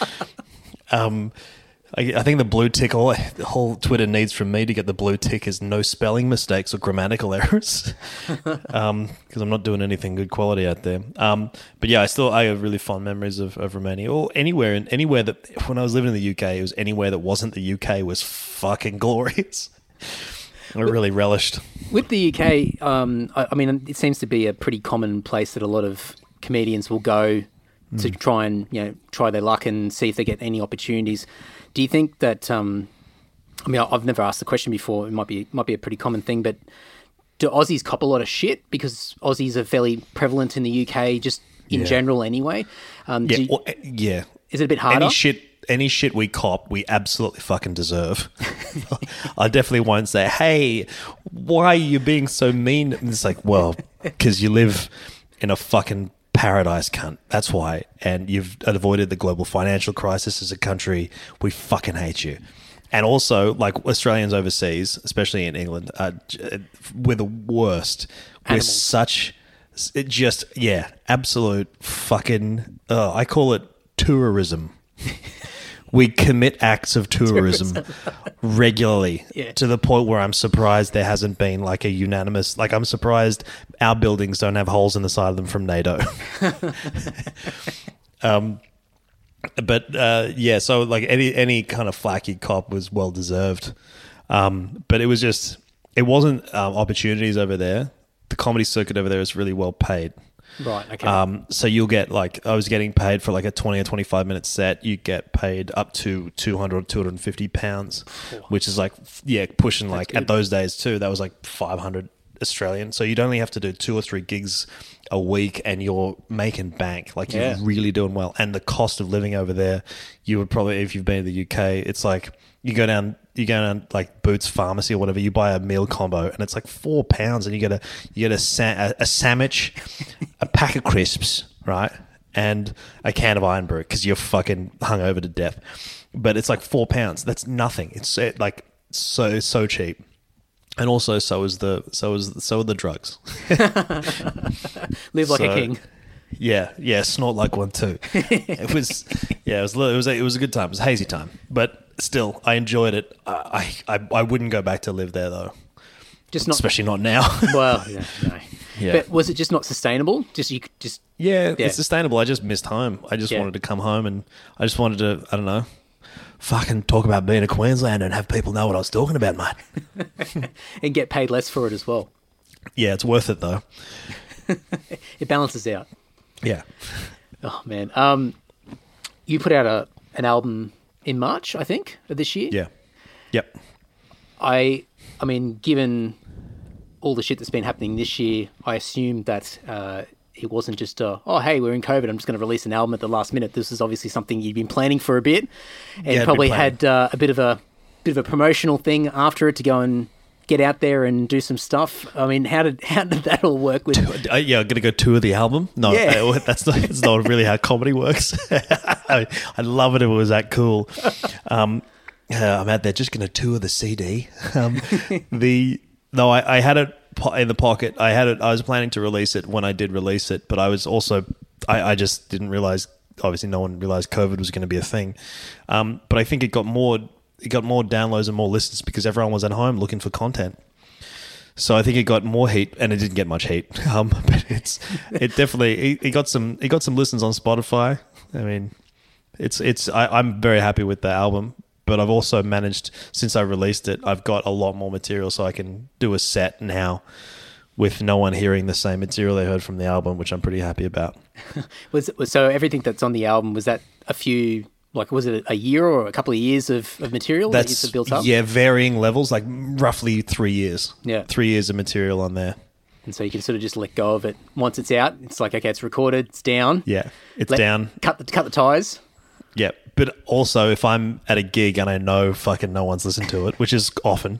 I think the blue tick, all Twitter needs from me to get the blue tick is no spelling mistakes or grammatical errors, because I'm not doing anything good quality out there. But yeah, I have really fond memories of Romania, or anywhere that when I was living in the UK, it was anywhere that wasn't the UK was fucking glorious. I really relished. With the UK, I mean, it seems to be a pretty common place that a lot of comedians will go to try and try their luck and see if they get any opportunities. Do you think that? I mean, I've never asked the question before. It might be a pretty common thing, but do Aussies cop a lot of shit because Aussies are fairly prevalent in the UK, just in general, anyway? Yeah. Is it a bit harder? Any shit we cop, we absolutely fucking deserve. I definitely won't say, "Hey, why are you being so mean?" And it's like, well, because you live in a fucking paradise, cunt. That's why. And you've avoided the global financial crisis as a country. We fucking hate you. And also, like Australians overseas, especially in England, we're the worst. Animals. We're absolute fucking, I call it tourism. We commit acts of tourism regularly to the point where I'm surprised there hasn't been like a unanimous, like I'm surprised our buildings don't have holes in the side of them from NATO. So like any kind of flacky cop was well deserved. But it wasn't opportunities over there. The comedy circuit over there is really well paid. Right, okay. So you'll get like, I was getting paid for like a 20 or 25 minute set. You get paid up to 200 or 250 pounds, which is like, pushing like good. At those days too, that was like 500 Australian. So you'd only have to do 2 or 3 gigs a week and you're making bank. Like you're really doing well. And the cost of living over there, you would probably, if you've been to the UK, it's like you go down like Boots Pharmacy or whatever, you buy a meal combo and it's like £4 and you get a sandwich, a pack of crisps, right? And a can of Iron Brew because you're fucking hungover to death. But it's like £4. That's nothing. It's like so cheap. And also so are the drugs. Live like a king. Yeah, snort like one too. It was a good time. It was a hazy time, but still, I enjoyed it. I wouldn't go back to live there though. Especially not now. Well, no. Yeah. But was it just not sustainable? It's sustainable. I just missed home. I just wanted to come home, and I just wanted to, I don't know, fucking talk about being a Queenslander and have people know what I was talking about, mate. And get paid less for it as well. Yeah, it's worth it though. It balances out. Yeah. Oh man. You put out an album in March, I think, of this year. Yeah. Yep. I mean, given all the shit that's been happening this year, I assume that it wasn't just hey, we're in COVID, I'm just going to release an album at the last minute. This is obviously something you'd been planning for a bit, and probably had a bit of a promotional thing after it to go and get out there and do some stuff. I mean, how did that all work with? I'm going to go tour the album. No, that's not really how comedy works. I'd love it if it was that cool. I'm out there just going to tour the CD. I had it in the pocket. I was planning to release it when I did release it, but I was also, I just didn't realize, obviously no one realized COVID was going to be a thing. But I think it got more downloads and more listens because everyone was at home looking for content. So I think it got more heat, and it didn't get much heat. But it definitely got some listens on Spotify. I mean, I'm very happy with the album. But I've also managed, since I released it, I've got a lot more material, so I can do a set now with no one hearing the same material they heard from the album, which I'm pretty happy about. So everything that's on the album, was that was it a year or a couple of years of material that you've built up? Yeah, varying levels, like roughly 3 years. Yeah. 3 years of material on there. And so you can sort of just let go of it. Once it's out, it's like, okay, it's recorded, it's down. Yeah, it's down. Cut the ties. Yeah, but also if I'm at a gig and I know fucking no one's listened to it, which is often,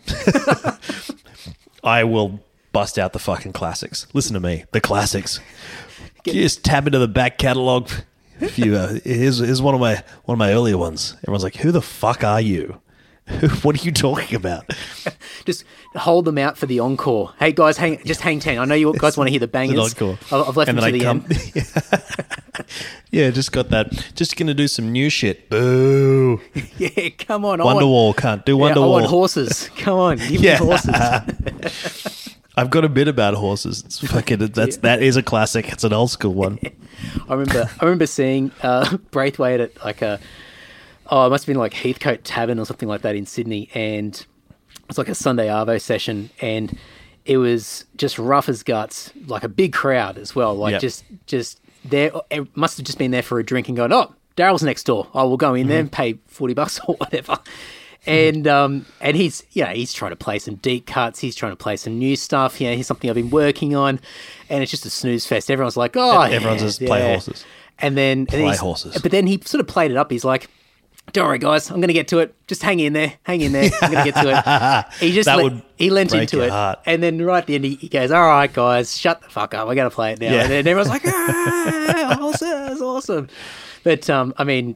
I will bust out the fucking classics. Listen to me, the classics. Just tab into the back catalogue. Here's one of my earlier ones. Everyone's like, "Who the fuck are you? What are you talking about?" Just hold them out for the encore. Hey guys, hang 10. I know you guys want to hear the bangers. Encore. I've left them to the end. Yeah, just got that. Just going to do some new shit. Boo. Yeah, come on. Wonderwall can't do Wonderwall. I want horses. Come on, give me horses. I've got a bit about horses. It's fucking that is a classic. It's an old school one. I remember seeing Braithwaite at like it must have been like Heathcote Tavern or something like that in Sydney, and it was like a Sunday Arvo session, and it was just rough as guts, like a big crowd as well, like just there. It must have just been there for a drink and going, oh, Daryl's next door. Oh, we'll go in there and pay $40 or whatever. And he's trying to play some deep cuts. He's trying to play some new stuff. Here's something I've been working on, and it's just a snooze fest. Everyone's like, oh, everyone's just play horses. And then play horses. But then he sort of played it up. He's like, don't worry, guys, I'm going to get to it. Just hang in there. I'm going to get to it. He lent into it. Heart. And then right at the end, he goes, all right, guys, shut the fuck up. We're going to play it now. Yeah. And then everyone's like, horses, awesome. But, I mean,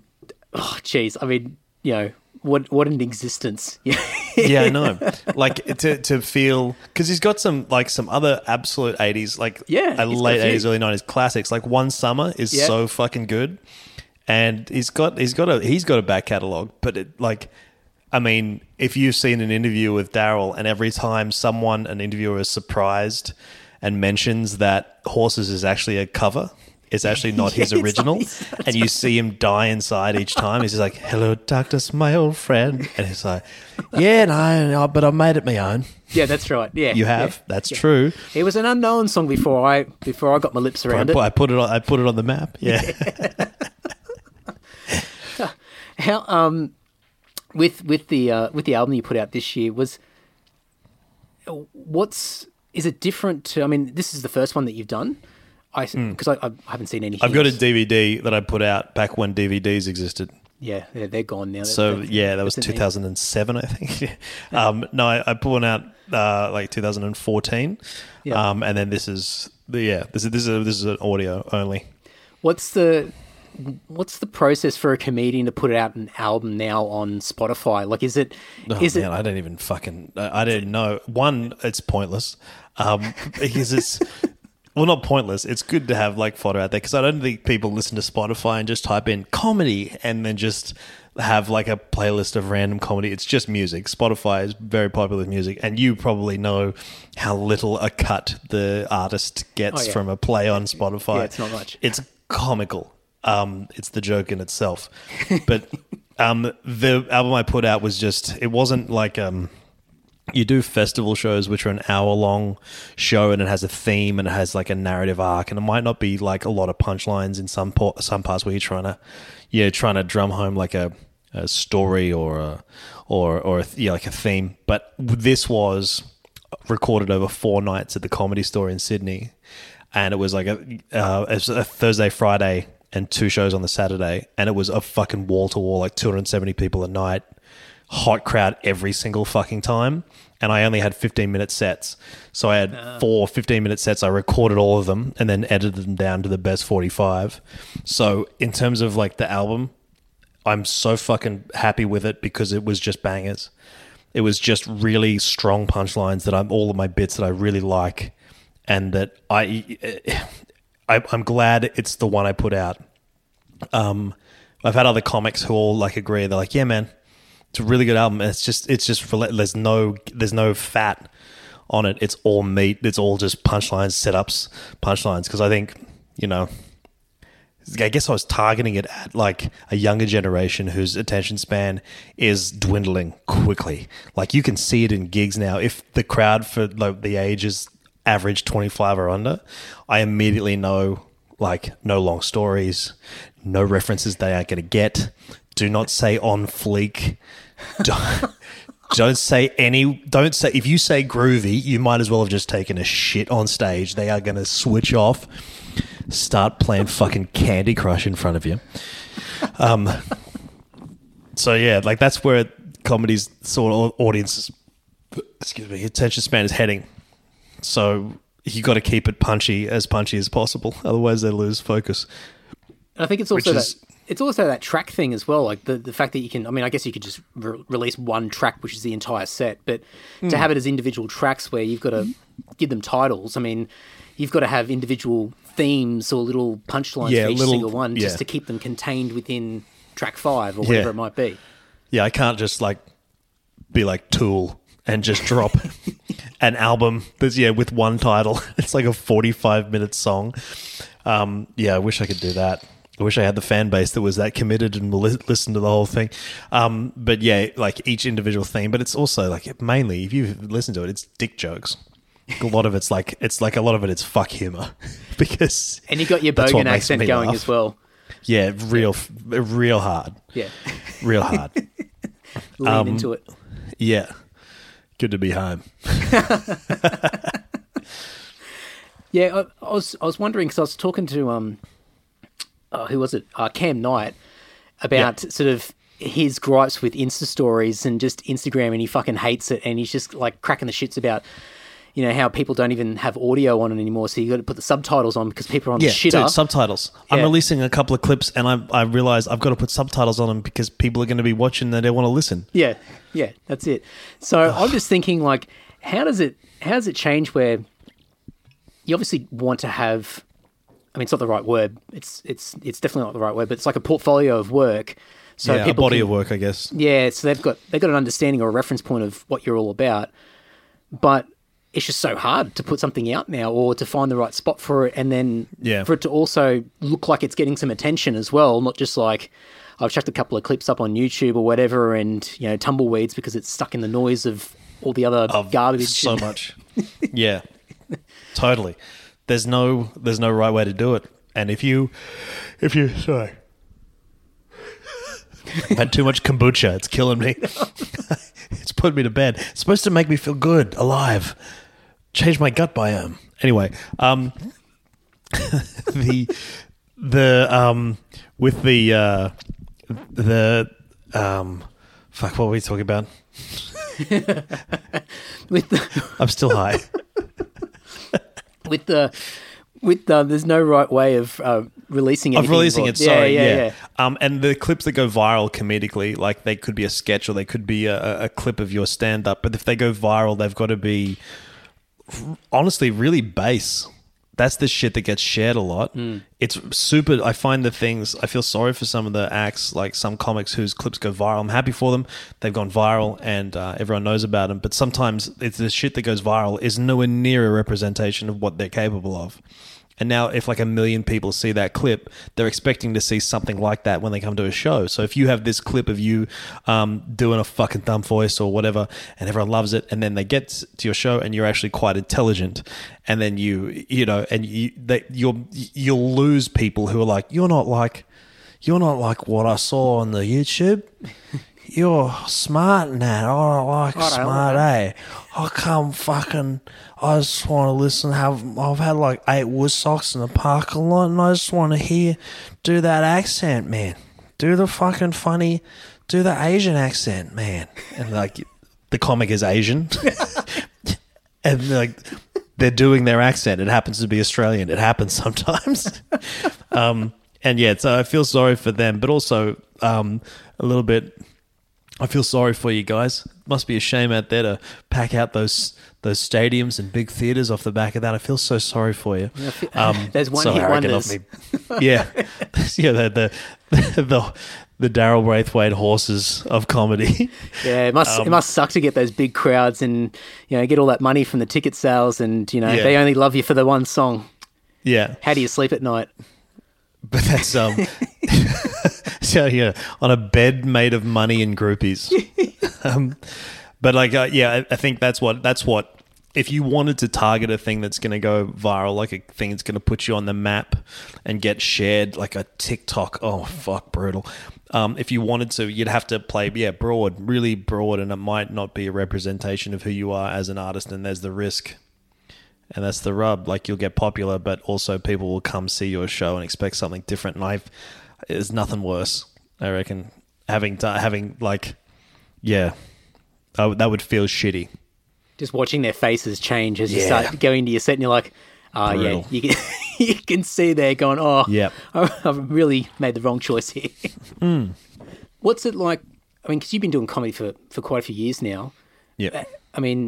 what an existence. Yeah, I know. Like to feel, because he's got some other absolute 80s, late 80s, early 90s classics. Like One Summer is so fucking good. And he's got a back catalogue, but if you've seen an interview with Daryl, and every time an interviewer is surprised and mentions that Horses is actually a cover, it's actually not his original, and you see him die inside each time. He's just like, "Hello, darkness, my old friend," and he's like, "Yeah, no, but I made it my own." Yeah, that's right. Yeah, you have. That's true. It was an unknown song before I got my lips around it. I put it on the map. Yeah. How with the album you put out this year is it different to? I mean, this is the first one that you've done. Because I haven't seen any. I've got a DVD that I put out back when DVDs existed. Yeah, they're gone now. That was 2007, I think. I put one out like 2014. Yeah. And then this is an audio only. What's the process for a comedian to put out an album now on Spotify? Like, is it? I don't even fucking. I don't know. One, it's pointless, because it's. Well, not pointless. It's good to have like fodder out there, because I don't think people listen to Spotify and just type in comedy and then just have like a playlist of random comedy. It's just music. Spotify is very popular with music, and you probably know how little a cut the artist gets from a play on Spotify. Yeah, it's not much. It's comical. It's the joke in itself. But the album I put out was just, it wasn't like you do festival shows, which are an hour-long show, and it has a theme and it has like a narrative arc, and it might not be like a lot of punchlines in some parts where you're trying to drum home like a story or like a theme. But this was recorded over 4 nights at the Comedy Store in Sydney, and it was like it was a Thursday, Friday, and 2 shows on the Saturday, and it was a fucking wall-to-wall, like 270 people a night. Hot crowd every single fucking time, and I only had 15-minute sets. So I had 4 15-minute sets. I recorded all of them and then edited them down to the best 45. So in terms of like the album, I'm so fucking happy with it because it was just bangers. It was just really strong punchlines that all of my bits that I really like, and that I'm glad it's the one I put out. I've had other comics who all like agree. They're like, yeah, man, it's a really good album. It's just there's no fat on it. It's all meat. It's all just punchlines, setups, punchlines. Because I think, I guess I was targeting it at like a younger generation whose attention span is dwindling quickly. Like you can see it in gigs now. If the crowd for like the age is average 25 or under, I immediately know like no long stories, no references they aren't going to get. Do not say on fleek. Don't say if you say groovy, you might as well have just taken a shit on stage. They are going to switch off, start playing fucking Candy Crush in front of you. So yeah, like that's where comedy's sort of audience's attention span is heading. So you got to keep it punchy as possible, otherwise they lose focus. And I think it's also that track thing as well, like the fact that you can, I guess you could just release one track, which is the entire set, but to have it as individual tracks where you've got to give them titles, you've got to have individual themes or little punchlines for each single one just to keep them contained within track 5 or whatever it might be. Yeah, I can't just like be like Tool and just drop an album that's, with one title. It's like a 45-minute song. I wish I could do that. I wish I had the fan base that was that committed and will listen to the whole thing. But yeah, like each individual theme. But it's also like mainly, if you listen to it, it's dick jokes. A lot of it's it's fuck humor because. And you got your Bogan accent going as well. Yeah, real hard. Yeah, real hard. Lean into it. Yeah, good to be home. Yeah, I was wondering because I was talking to who was it? Cam Knight, about sort of his gripes with Insta stories and just Instagram, and he fucking hates it, and he's just like cracking the shits about, how people don't even have audio on it anymore, so you got to put the subtitles on because people are on the shitter. Dude, subtitles. Yeah. I'm releasing a couple of clips, and I realize I've got to put subtitles on them because people are going to be watching and they don't want to listen. Yeah, that's it. So I'm just thinking, like, how does it change where you obviously want to have, it's not the right word. It's definitely not the right word, but it's like a portfolio of work. So a body of work, I guess. Yeah, so they've got an understanding or a reference point of what you're all about. But it's just so hard to put something out now or to find the right spot for it, and then for it to also look like it's getting some attention as well, not just like I've chucked a couple of clips up on YouTube or whatever and, tumbleweeds because it's stuck in the noise of all the other garbage. So much. Yeah, totally. There's no right way to do it. And if you sorry, I've had too much kombucha. It's killing me. It's putting me to bed. It's supposed to make me feel good, alive, change my gut biome. Anyway, fuck, what were we talking about? I'm still high. With there's no right way of releasing anything. Of releasing it, sorry, yeah. And the clips that go viral comedically, like they could be a sketch or they could be a clip of your stand-up, but if they go viral, they've got to be, honestly, really base. That's the shit that gets shared a lot. It's super. I find I feel sorry for some of the acts, like some comics whose clips go viral. I'm happy for them. They've gone viral and everyone knows about them. But sometimes it's the shit that goes viral is nowhere near a representation of what they're capable of. And now if like 1 million people see that clip, they're expecting to see something like that when they come to a show. So if you have this clip of you doing a fucking thumb voice or whatever, and everyone loves it, and then they get to your show and you're actually quite intelligent, and then you'll lose people who are like, you're not like what I saw on the YouTube. You're smart in that. I don't like smart, eh? I just want to listen. I've had like 8 Woodsocks in the parking lot, and I just want to do that accent, man. Do the fucking funny, do the Asian accent, man. And like, the comic is Asian. And like, they're doing their accent. It happens to be Australian. It happens sometimes. And yeah, so I feel sorry for them, but also a little bit, I feel sorry for you guys. Must be a shame out there to pack out those stadiums and big theaters off the back of that. I feel so sorry for you. There's one so hit arrogant wonders. of me. Yeah, yeah. The Daryl Braithwaite horses of comedy. Yeah, it must suck to get those big crowds and get all that money from the ticket sales, and Yeah. they only love you for the one song. Yeah, How do you sleep at night? but that's so yeah, on a bed made of money and groupies. But like, yeah, I think that's what. If you wanted to target a thing that's going to go viral, like a thing that's going to put you on the map and get shared, like a TikTok, oh fuck, brutal. If you wanted to, you'd have to play, broad, really broad, and it might not be a representation of who you are as an artist, and there's the risk. And that's the rub. Like, you'll get popular, but also people will come see your show and expect something different. And there's nothing worse, I reckon, having like, yeah, that would feel shitty. Just watching their faces change as you start going to your set, and you're like, Brutal. you can see they're going, Yep. I've really made the wrong choice here. What's it like? I mean, because you've been doing comedy for quite a few years now. Yeah. I mean,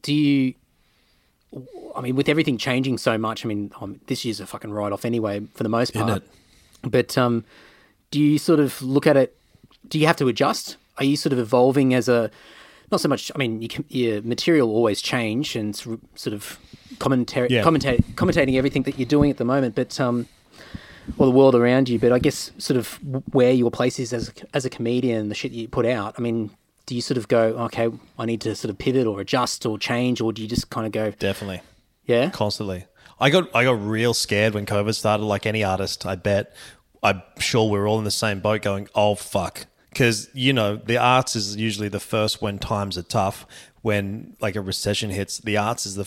with everything changing so much, this year's a fucking write-off anyway, for the most part. Isn't it? But do you sort of look at it, do you have to adjust? Are you sort of evolving as not so much, your material will always change and sort of commentating everything that you're doing at the moment, but or the world around you, but I guess sort of where your place is as a comedian, the shit you put out. Do you sort of go, okay, I need to sort of pivot or adjust or change, or do you just kind of go... Definitely. Yeah? Constantly. I got real scared when COVID started, like any artist, I bet. I'm sure we're all in the same boat going, oh, fuck. Because, the arts is usually the first when times are tough. When, like, a recession hits, the arts is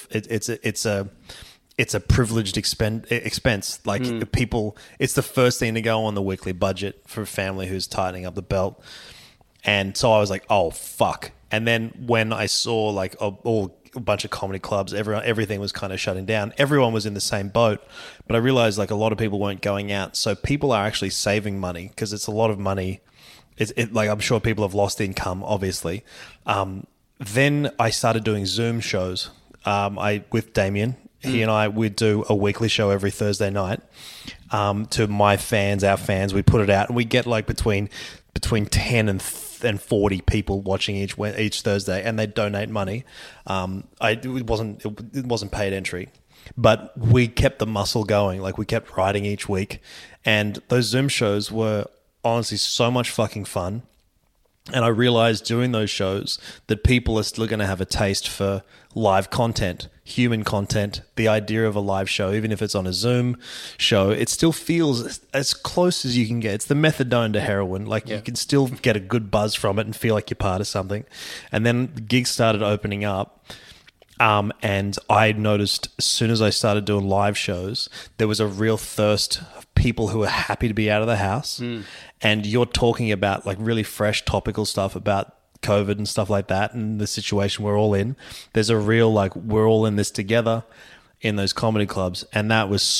it's a privileged expense. Like, people... It's the first thing to go on the weekly budget for a family who's tightening up the belt. And so I was like, oh, fuck. And then when I saw like a bunch of comedy clubs, everything was kind of shutting down. Everyone was in the same boat. But I realized like a lot of people weren't going out. So people are actually saving money because it's a lot of money. Like I'm sure people have lost income, obviously. Then I started doing Zoom shows with Damien. He and I would do a weekly show every Thursday night to our fans. We put it out and we get like between 10 and 40 people watching each Thursday, and they donate money. It wasn't paid entry, but we kept the muscle going. Like we kept writing each week, and those Zoom shows were honestly so much fucking fun. And I realized doing those shows that people are still going to have a taste for live content, human content, the idea of a live show, even if it's on a Zoom show, it still feels as close as you can get. It's the methadone to heroin. Like you can still get a good buzz from it and feel like you're part of something. And then the gigs started opening up. And I noticed as soon as I started doing live shows, there was a real thirst of people who are happy to be out of the house. And you're talking about like really fresh topical stuff about COVID and stuff like that and the situation we're all in. There's a real like we're all in this together in those comedy clubs. And that was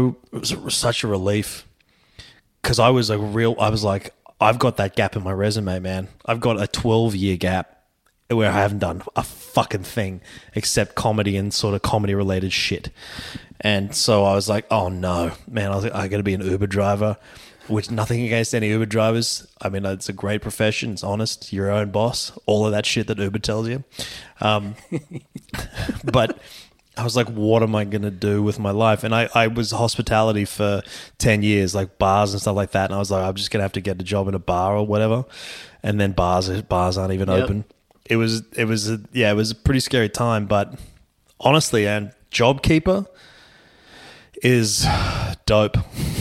such a relief because I was like, I've got that gap in my resume, man. I've got a 12-year gap where I haven't done a fucking thing except comedy and sort of comedy related shit. And so I was like, oh no, man, I was like, I got to be an Uber driver, which nothing against any Uber drivers. I mean, it's a great profession. It's honest. You're your own boss. All of that shit that Uber tells you. But I was like, what am I going to do with my life? And I was hospitality for 10 years, like bars and stuff like that. And I was like, I'm just going to have to get a job in a bar or whatever. And then bars aren't even open. It was a pretty scary time. But honestly, and JobKeeper is dope.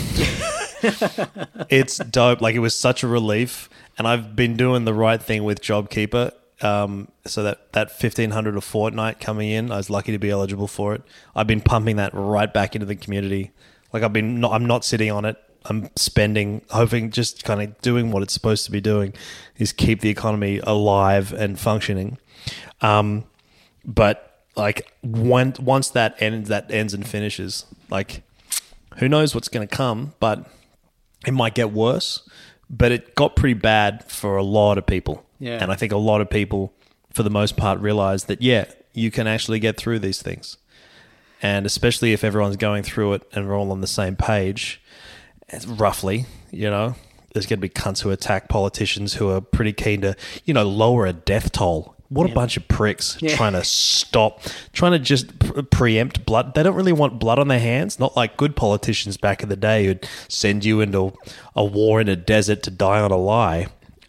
It's dope. Like, it was such a relief. And I've been doing the right thing with JobKeeper. So that $1,500 a fortnight coming in, I was lucky to be eligible for it. I've been pumping that right back into the community. Like, I'm not sitting on it. I'm spending, hoping, just kind of doing what it's supposed to be doing, is keep the economy alive and functioning. But like, once that ends and finishes, like, who knows what's going to come? But it might get worse. But it got pretty bad for a lot of people. Yeah. And I think a lot of people, for the most part, realize that, you can actually get through these things. And especially if everyone's going through it and we're all on the same page, roughly, there's going to be cunts who attack politicians who are pretty keen to, lower a death toll. What a bunch of pricks trying to just preempt blood. They don't really want blood on their hands, not like good politicians back in the day who'd send you into a war in a desert to die on a lie.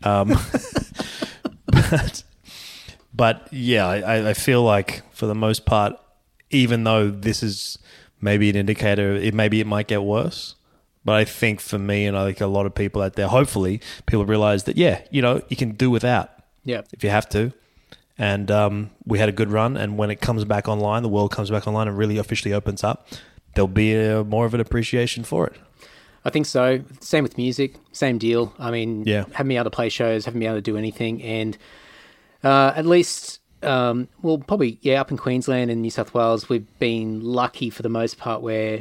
But yeah, I feel like for the most part, even though this is maybe an indicator, maybe it might get worse. But I think for me and I think a lot of people out there, hopefully people realize that, you can do without if you have to. And we had a good run. And when it comes back online, the world comes back online and really officially opens up, there'll be more of an appreciation for it. I think so. Same with music, same deal. I mean, haven't been able to play shows, haven't been able to do anything. And at least, probably, up in Queensland and New South Wales, we've been lucky for the most part where,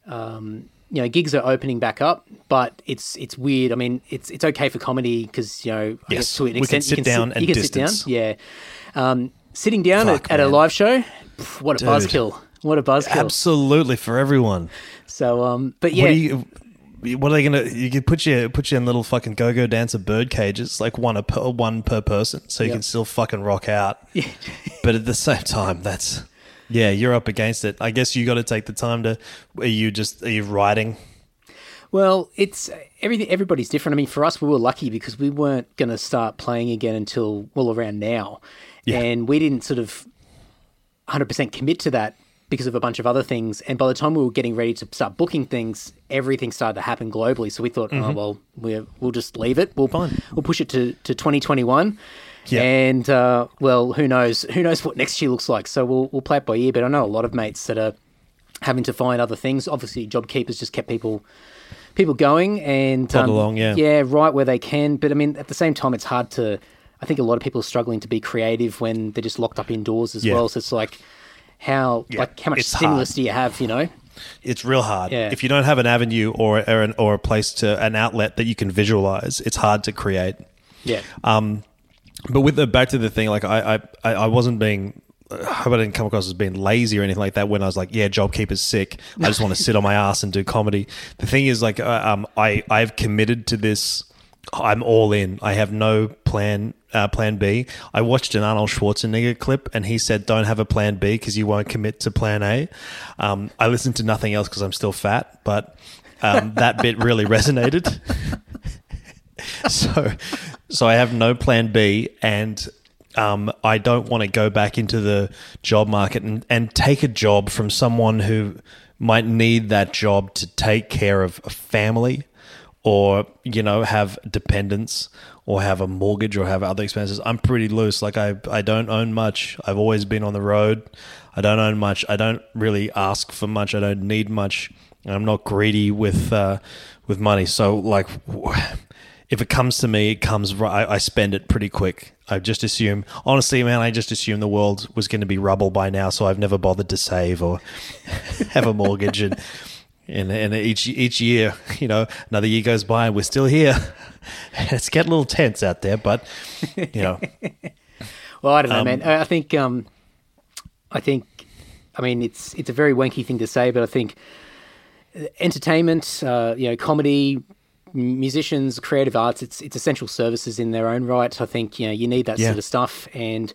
gigs are opening back up, but it's weird. I mean, it's okay for comedy because, I guess to an extent, you can sit down. Yeah. Sitting down at a live show, what a buzzkill. What a buzzkill. Absolutely, for everyone. So, but yeah. What are they going to... You can put you in little fucking go-go dancer bird cages, like one per person, so you can still fucking rock out. But at the same time, that's... Yeah, you're up against it. I guess you got to take the time to... Are you writing? Well, it's everything. Everybody's different. I mean, for us, we were lucky because we weren't going to start playing again until around now. Yeah. And we didn't sort of 100% commit to that because of a bunch of other things. And by the time we were getting ready to start booking things, everything started to happen globally. So we thought, we'll just leave it. We'll push it to 2021. Yeah. And who knows what next year looks like. So we'll play it by ear. But I know a lot of mates that are having to find other things. Obviously, JobKeeper's just kept people going and plod along, right where they can. But I mean, at the same time, it's hard to. I think a lot of people are struggling to be creative when they're just locked up indoors as well. So it's like how much stimulus do you have? It's real hard. Yeah. If you don't have an avenue or a place an outlet that you can visualize, it's hard to create. Yeah. But back to the thing, like I wasn't being. I hope I didn't come across as being lazy or anything like that when I was like, JobKeeper's sick. I just want to sit on my ass and do comedy. The thing is, like, I've committed to this. I'm all in. I have no plan B. I watched an Arnold Schwarzenegger clip and he said, don't have a plan B because you won't commit to plan A. I listened to nothing else because I'm still fat, but that bit really resonated. So I have no plan B and I don't want to go back into the job market and take a job from someone who might need that job to take care of a family or, have dependents or have a mortgage or have other expenses. I'm pretty loose. Like I don't own much. I've always been on the road. I don't own much. I don't really ask for much. I don't need much. I'm not greedy with money. So like, if it comes to me, it comes. I spend it pretty quick. I just assume, honestly, man, I just assumed the world was going to be rubble by now, so I've never bothered to save or have a mortgage. And each year, another year goes by and we're still here. It's getting a little tense out there, but Well, I don't know, man. I think, I mean, it's a very wanky thing to say, but I think entertainment, comedy, musicians, creative arts, it's essential services in their own right. I think, you need that sort of stuff. And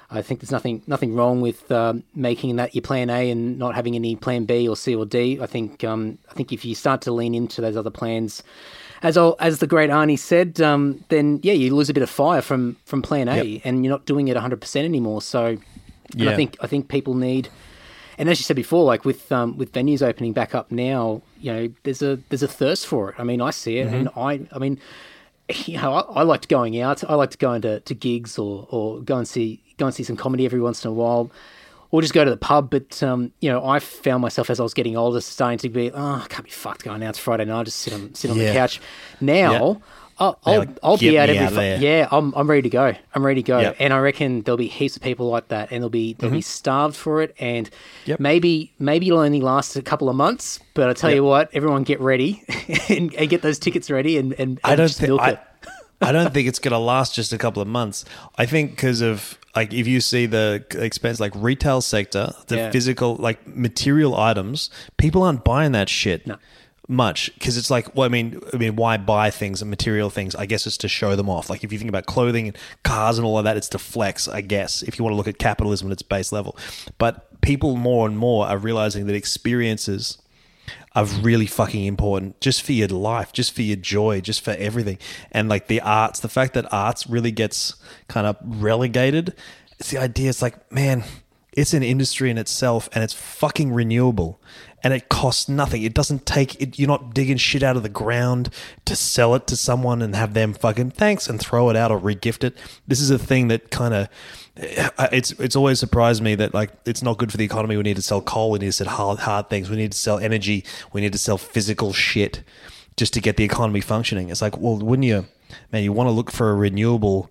I think there's nothing wrong with making that your plan A and not having any plan B or C or D. I think if you start to lean into those other plans, as the great Arnie said, then yeah, you lose a bit of fire from plan A, and you're not doing it 100% anymore. So, and I think people need, and as you said before, like with venues opening back up now, you know, there's a thirst for it. I mean, I see it, and I mean, you know, I liked going out. I like to go into gigs or go and see some comedy every once in a while, or just go to the pub. But you know, I found myself as I was getting older starting to be, I can't be fucked going out. It's Friday night. Just sit on the couch. Now I'll be out every. I'm ready to go. And I reckon there'll be heaps of people like that, and they'll be starved for it. And maybe it'll only last a couple of months. But I tell you what, everyone get ready and get those tickets ready and I don't think it's going to last just a couple of months. I think because of, like, if you see the expense, like retail sector, the physical, like material items, people aren't buying that shit much because it's like, well, I mean, why buy things and material things? I guess it's to show them off. Like if you think about clothing and cars and all of that, it's to flex, I guess, if you want to look at capitalism at its base level. But people more and more are realizing that experiences are really fucking important just for your life, just for your joy, just for everything. And like the arts, the fact that arts really gets kind of relegated, it's the idea. It's like, man, it's an industry in itself and it's fucking renewable and it costs nothing. It doesn't take it. You're not digging shit out of the ground to sell it to someone and have them fucking thanks and throw it out or regift it. This is a thing that kind of, it's always surprised me that like it's not good for the economy. We need to sell coal. We need to sell hard things. We need to sell energy. We need to sell physical shit just to get the economy functioning. It's like, well, wouldn't you, man? You want to look for a renewable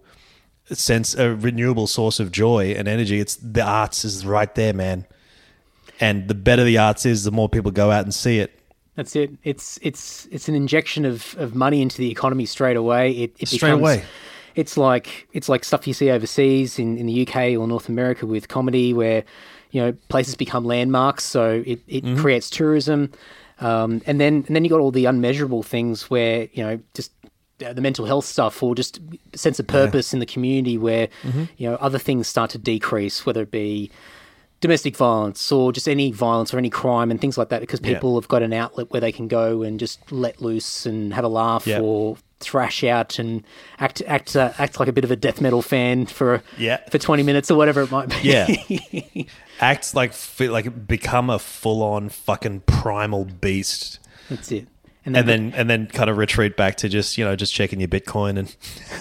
source of joy and energy. It's the arts is right there, man. And the better the arts is, the more people go out and see it. That's it. It's an injection of money into the economy straight away. It straight away. It's like stuff you see overseas in the UK or North America with comedy, where you know places become landmarks, so it creates tourism, and then you got all the unmeasurable things where you know just the mental health stuff or just sense of purpose in the community, where you know other things start to decrease, whether it be domestic violence or just any violence or any crime and things like that, because people have got an outlet where they can go and just let loose and have a laugh or thrash out and act like a bit of a death metal fan for 20 minutes or whatever it might be. Act like become a full on fucking primal beast. That's it. And then kind of retreat back to just checking your Bitcoin and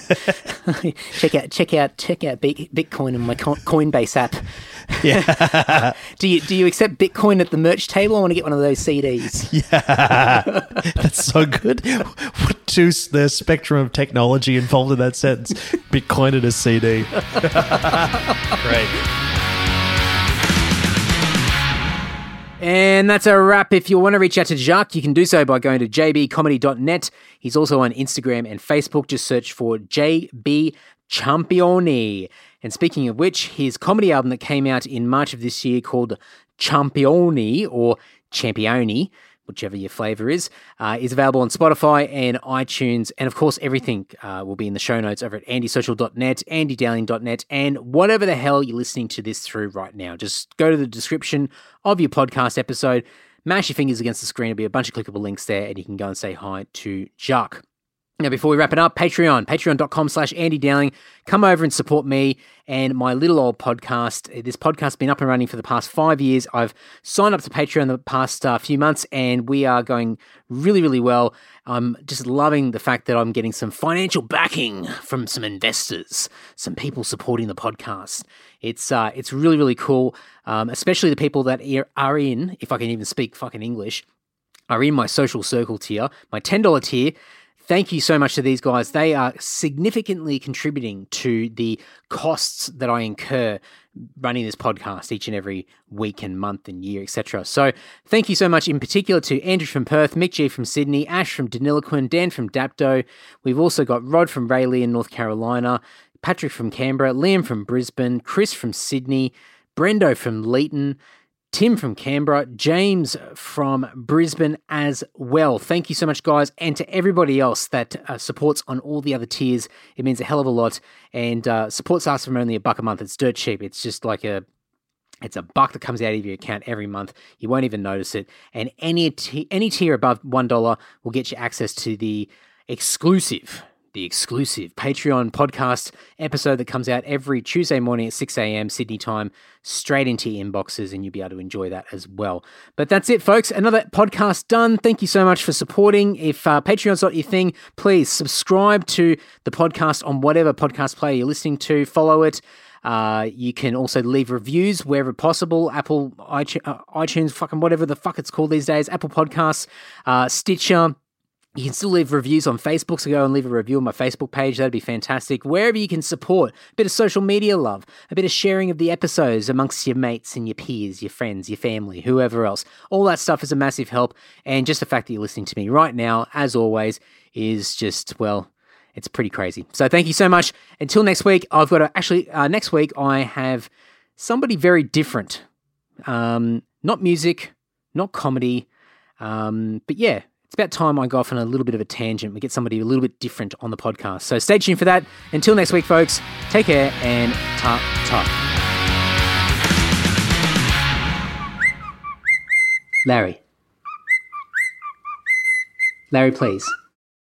check out Bitcoin and my Coinbase app. Yeah. Do you accept Bitcoin at the merch table? I want to get one of those CDs. Yeah. That's so good. The spectrum of technology involved in that sentence. Bitcoin and a CD. Great. And that's a wrap. If you want to reach out to Jacques, you can do so by going to jbcomedy.net. He's also on Instagram and Facebook. Just search for JB Championi. And speaking of which, his comedy album that came out in March of this year called Championi or Championi, whichever your flavour is available on Spotify and iTunes. And of course, everything will be in the show notes over at andysocial.net, andydowling.net, and whatever the hell you're listening to this through right now. Just go to the description of your podcast episode, mash your fingers against the screen. There'll be a bunch of clickable links there, and you can go and say hi to Jacques. Now, before we wrap it up, patreon.com/Andy Dowling. Come over and support me and my little old podcast. This podcast has been up and running for the past 5 years. I've signed up to Patreon the past few months, and we are going really, really well. I'm just loving the fact that I'm getting some financial backing from some investors, some people supporting the podcast. It's really, really cool, especially the people that are in, if I can even speak fucking English, are in my social circle tier, my $10 tier. Thank you so much to these guys. They are significantly contributing to the costs that I incur running this podcast each and every week and month and year, etc. So thank you so much in particular to Andrew from Perth, Mick G from Sydney, Ash from Deniliquin, Dan from Dapto. We've also got Rod from Rayleigh in North Carolina, Patrick from Canberra, Liam from Brisbane, Chris from Sydney, Brendo from Leeton, Tim from Canberra, James from Brisbane as well. Thank you so much, guys. And to everybody else that supports on all the other tiers, it means a hell of a lot. And supports us from only $1 a month. It's dirt cheap. It's just like it's $1 that comes out of your account every month. You won't even notice it. And any tier above $1 will get you access to the exclusive Patreon podcast episode that comes out every Tuesday morning at 6 a.m. Sydney time, straight into your inboxes, and you'll be able to enjoy that as well. But that's it, folks. Another podcast done. Thank you so much for supporting. If Patreon's not your thing, please subscribe to the podcast on whatever podcast player you're listening to. Follow it. You can also leave reviews wherever possible. Apple, iTunes, fucking whatever the fuck it's called these days. Apple Podcasts, Stitcher. You can still leave reviews on Facebook, so go and leave a review on my Facebook page. That'd be fantastic. Wherever you can support, a bit of social media love, a bit of sharing of the episodes amongst your mates and your peers, your friends, your family, whoever else. All that stuff is a massive help. And just the fact that you're listening to me right now, as always, is just, well, it's pretty crazy. So thank you so much. Until next week, I've got next week I have somebody very different. Not music, not comedy, but yeah. It's about time I go off on a little bit of a tangent. We get somebody a little bit different on the podcast. So stay tuned for that. Until next week, folks, take care and ta. Larry, please.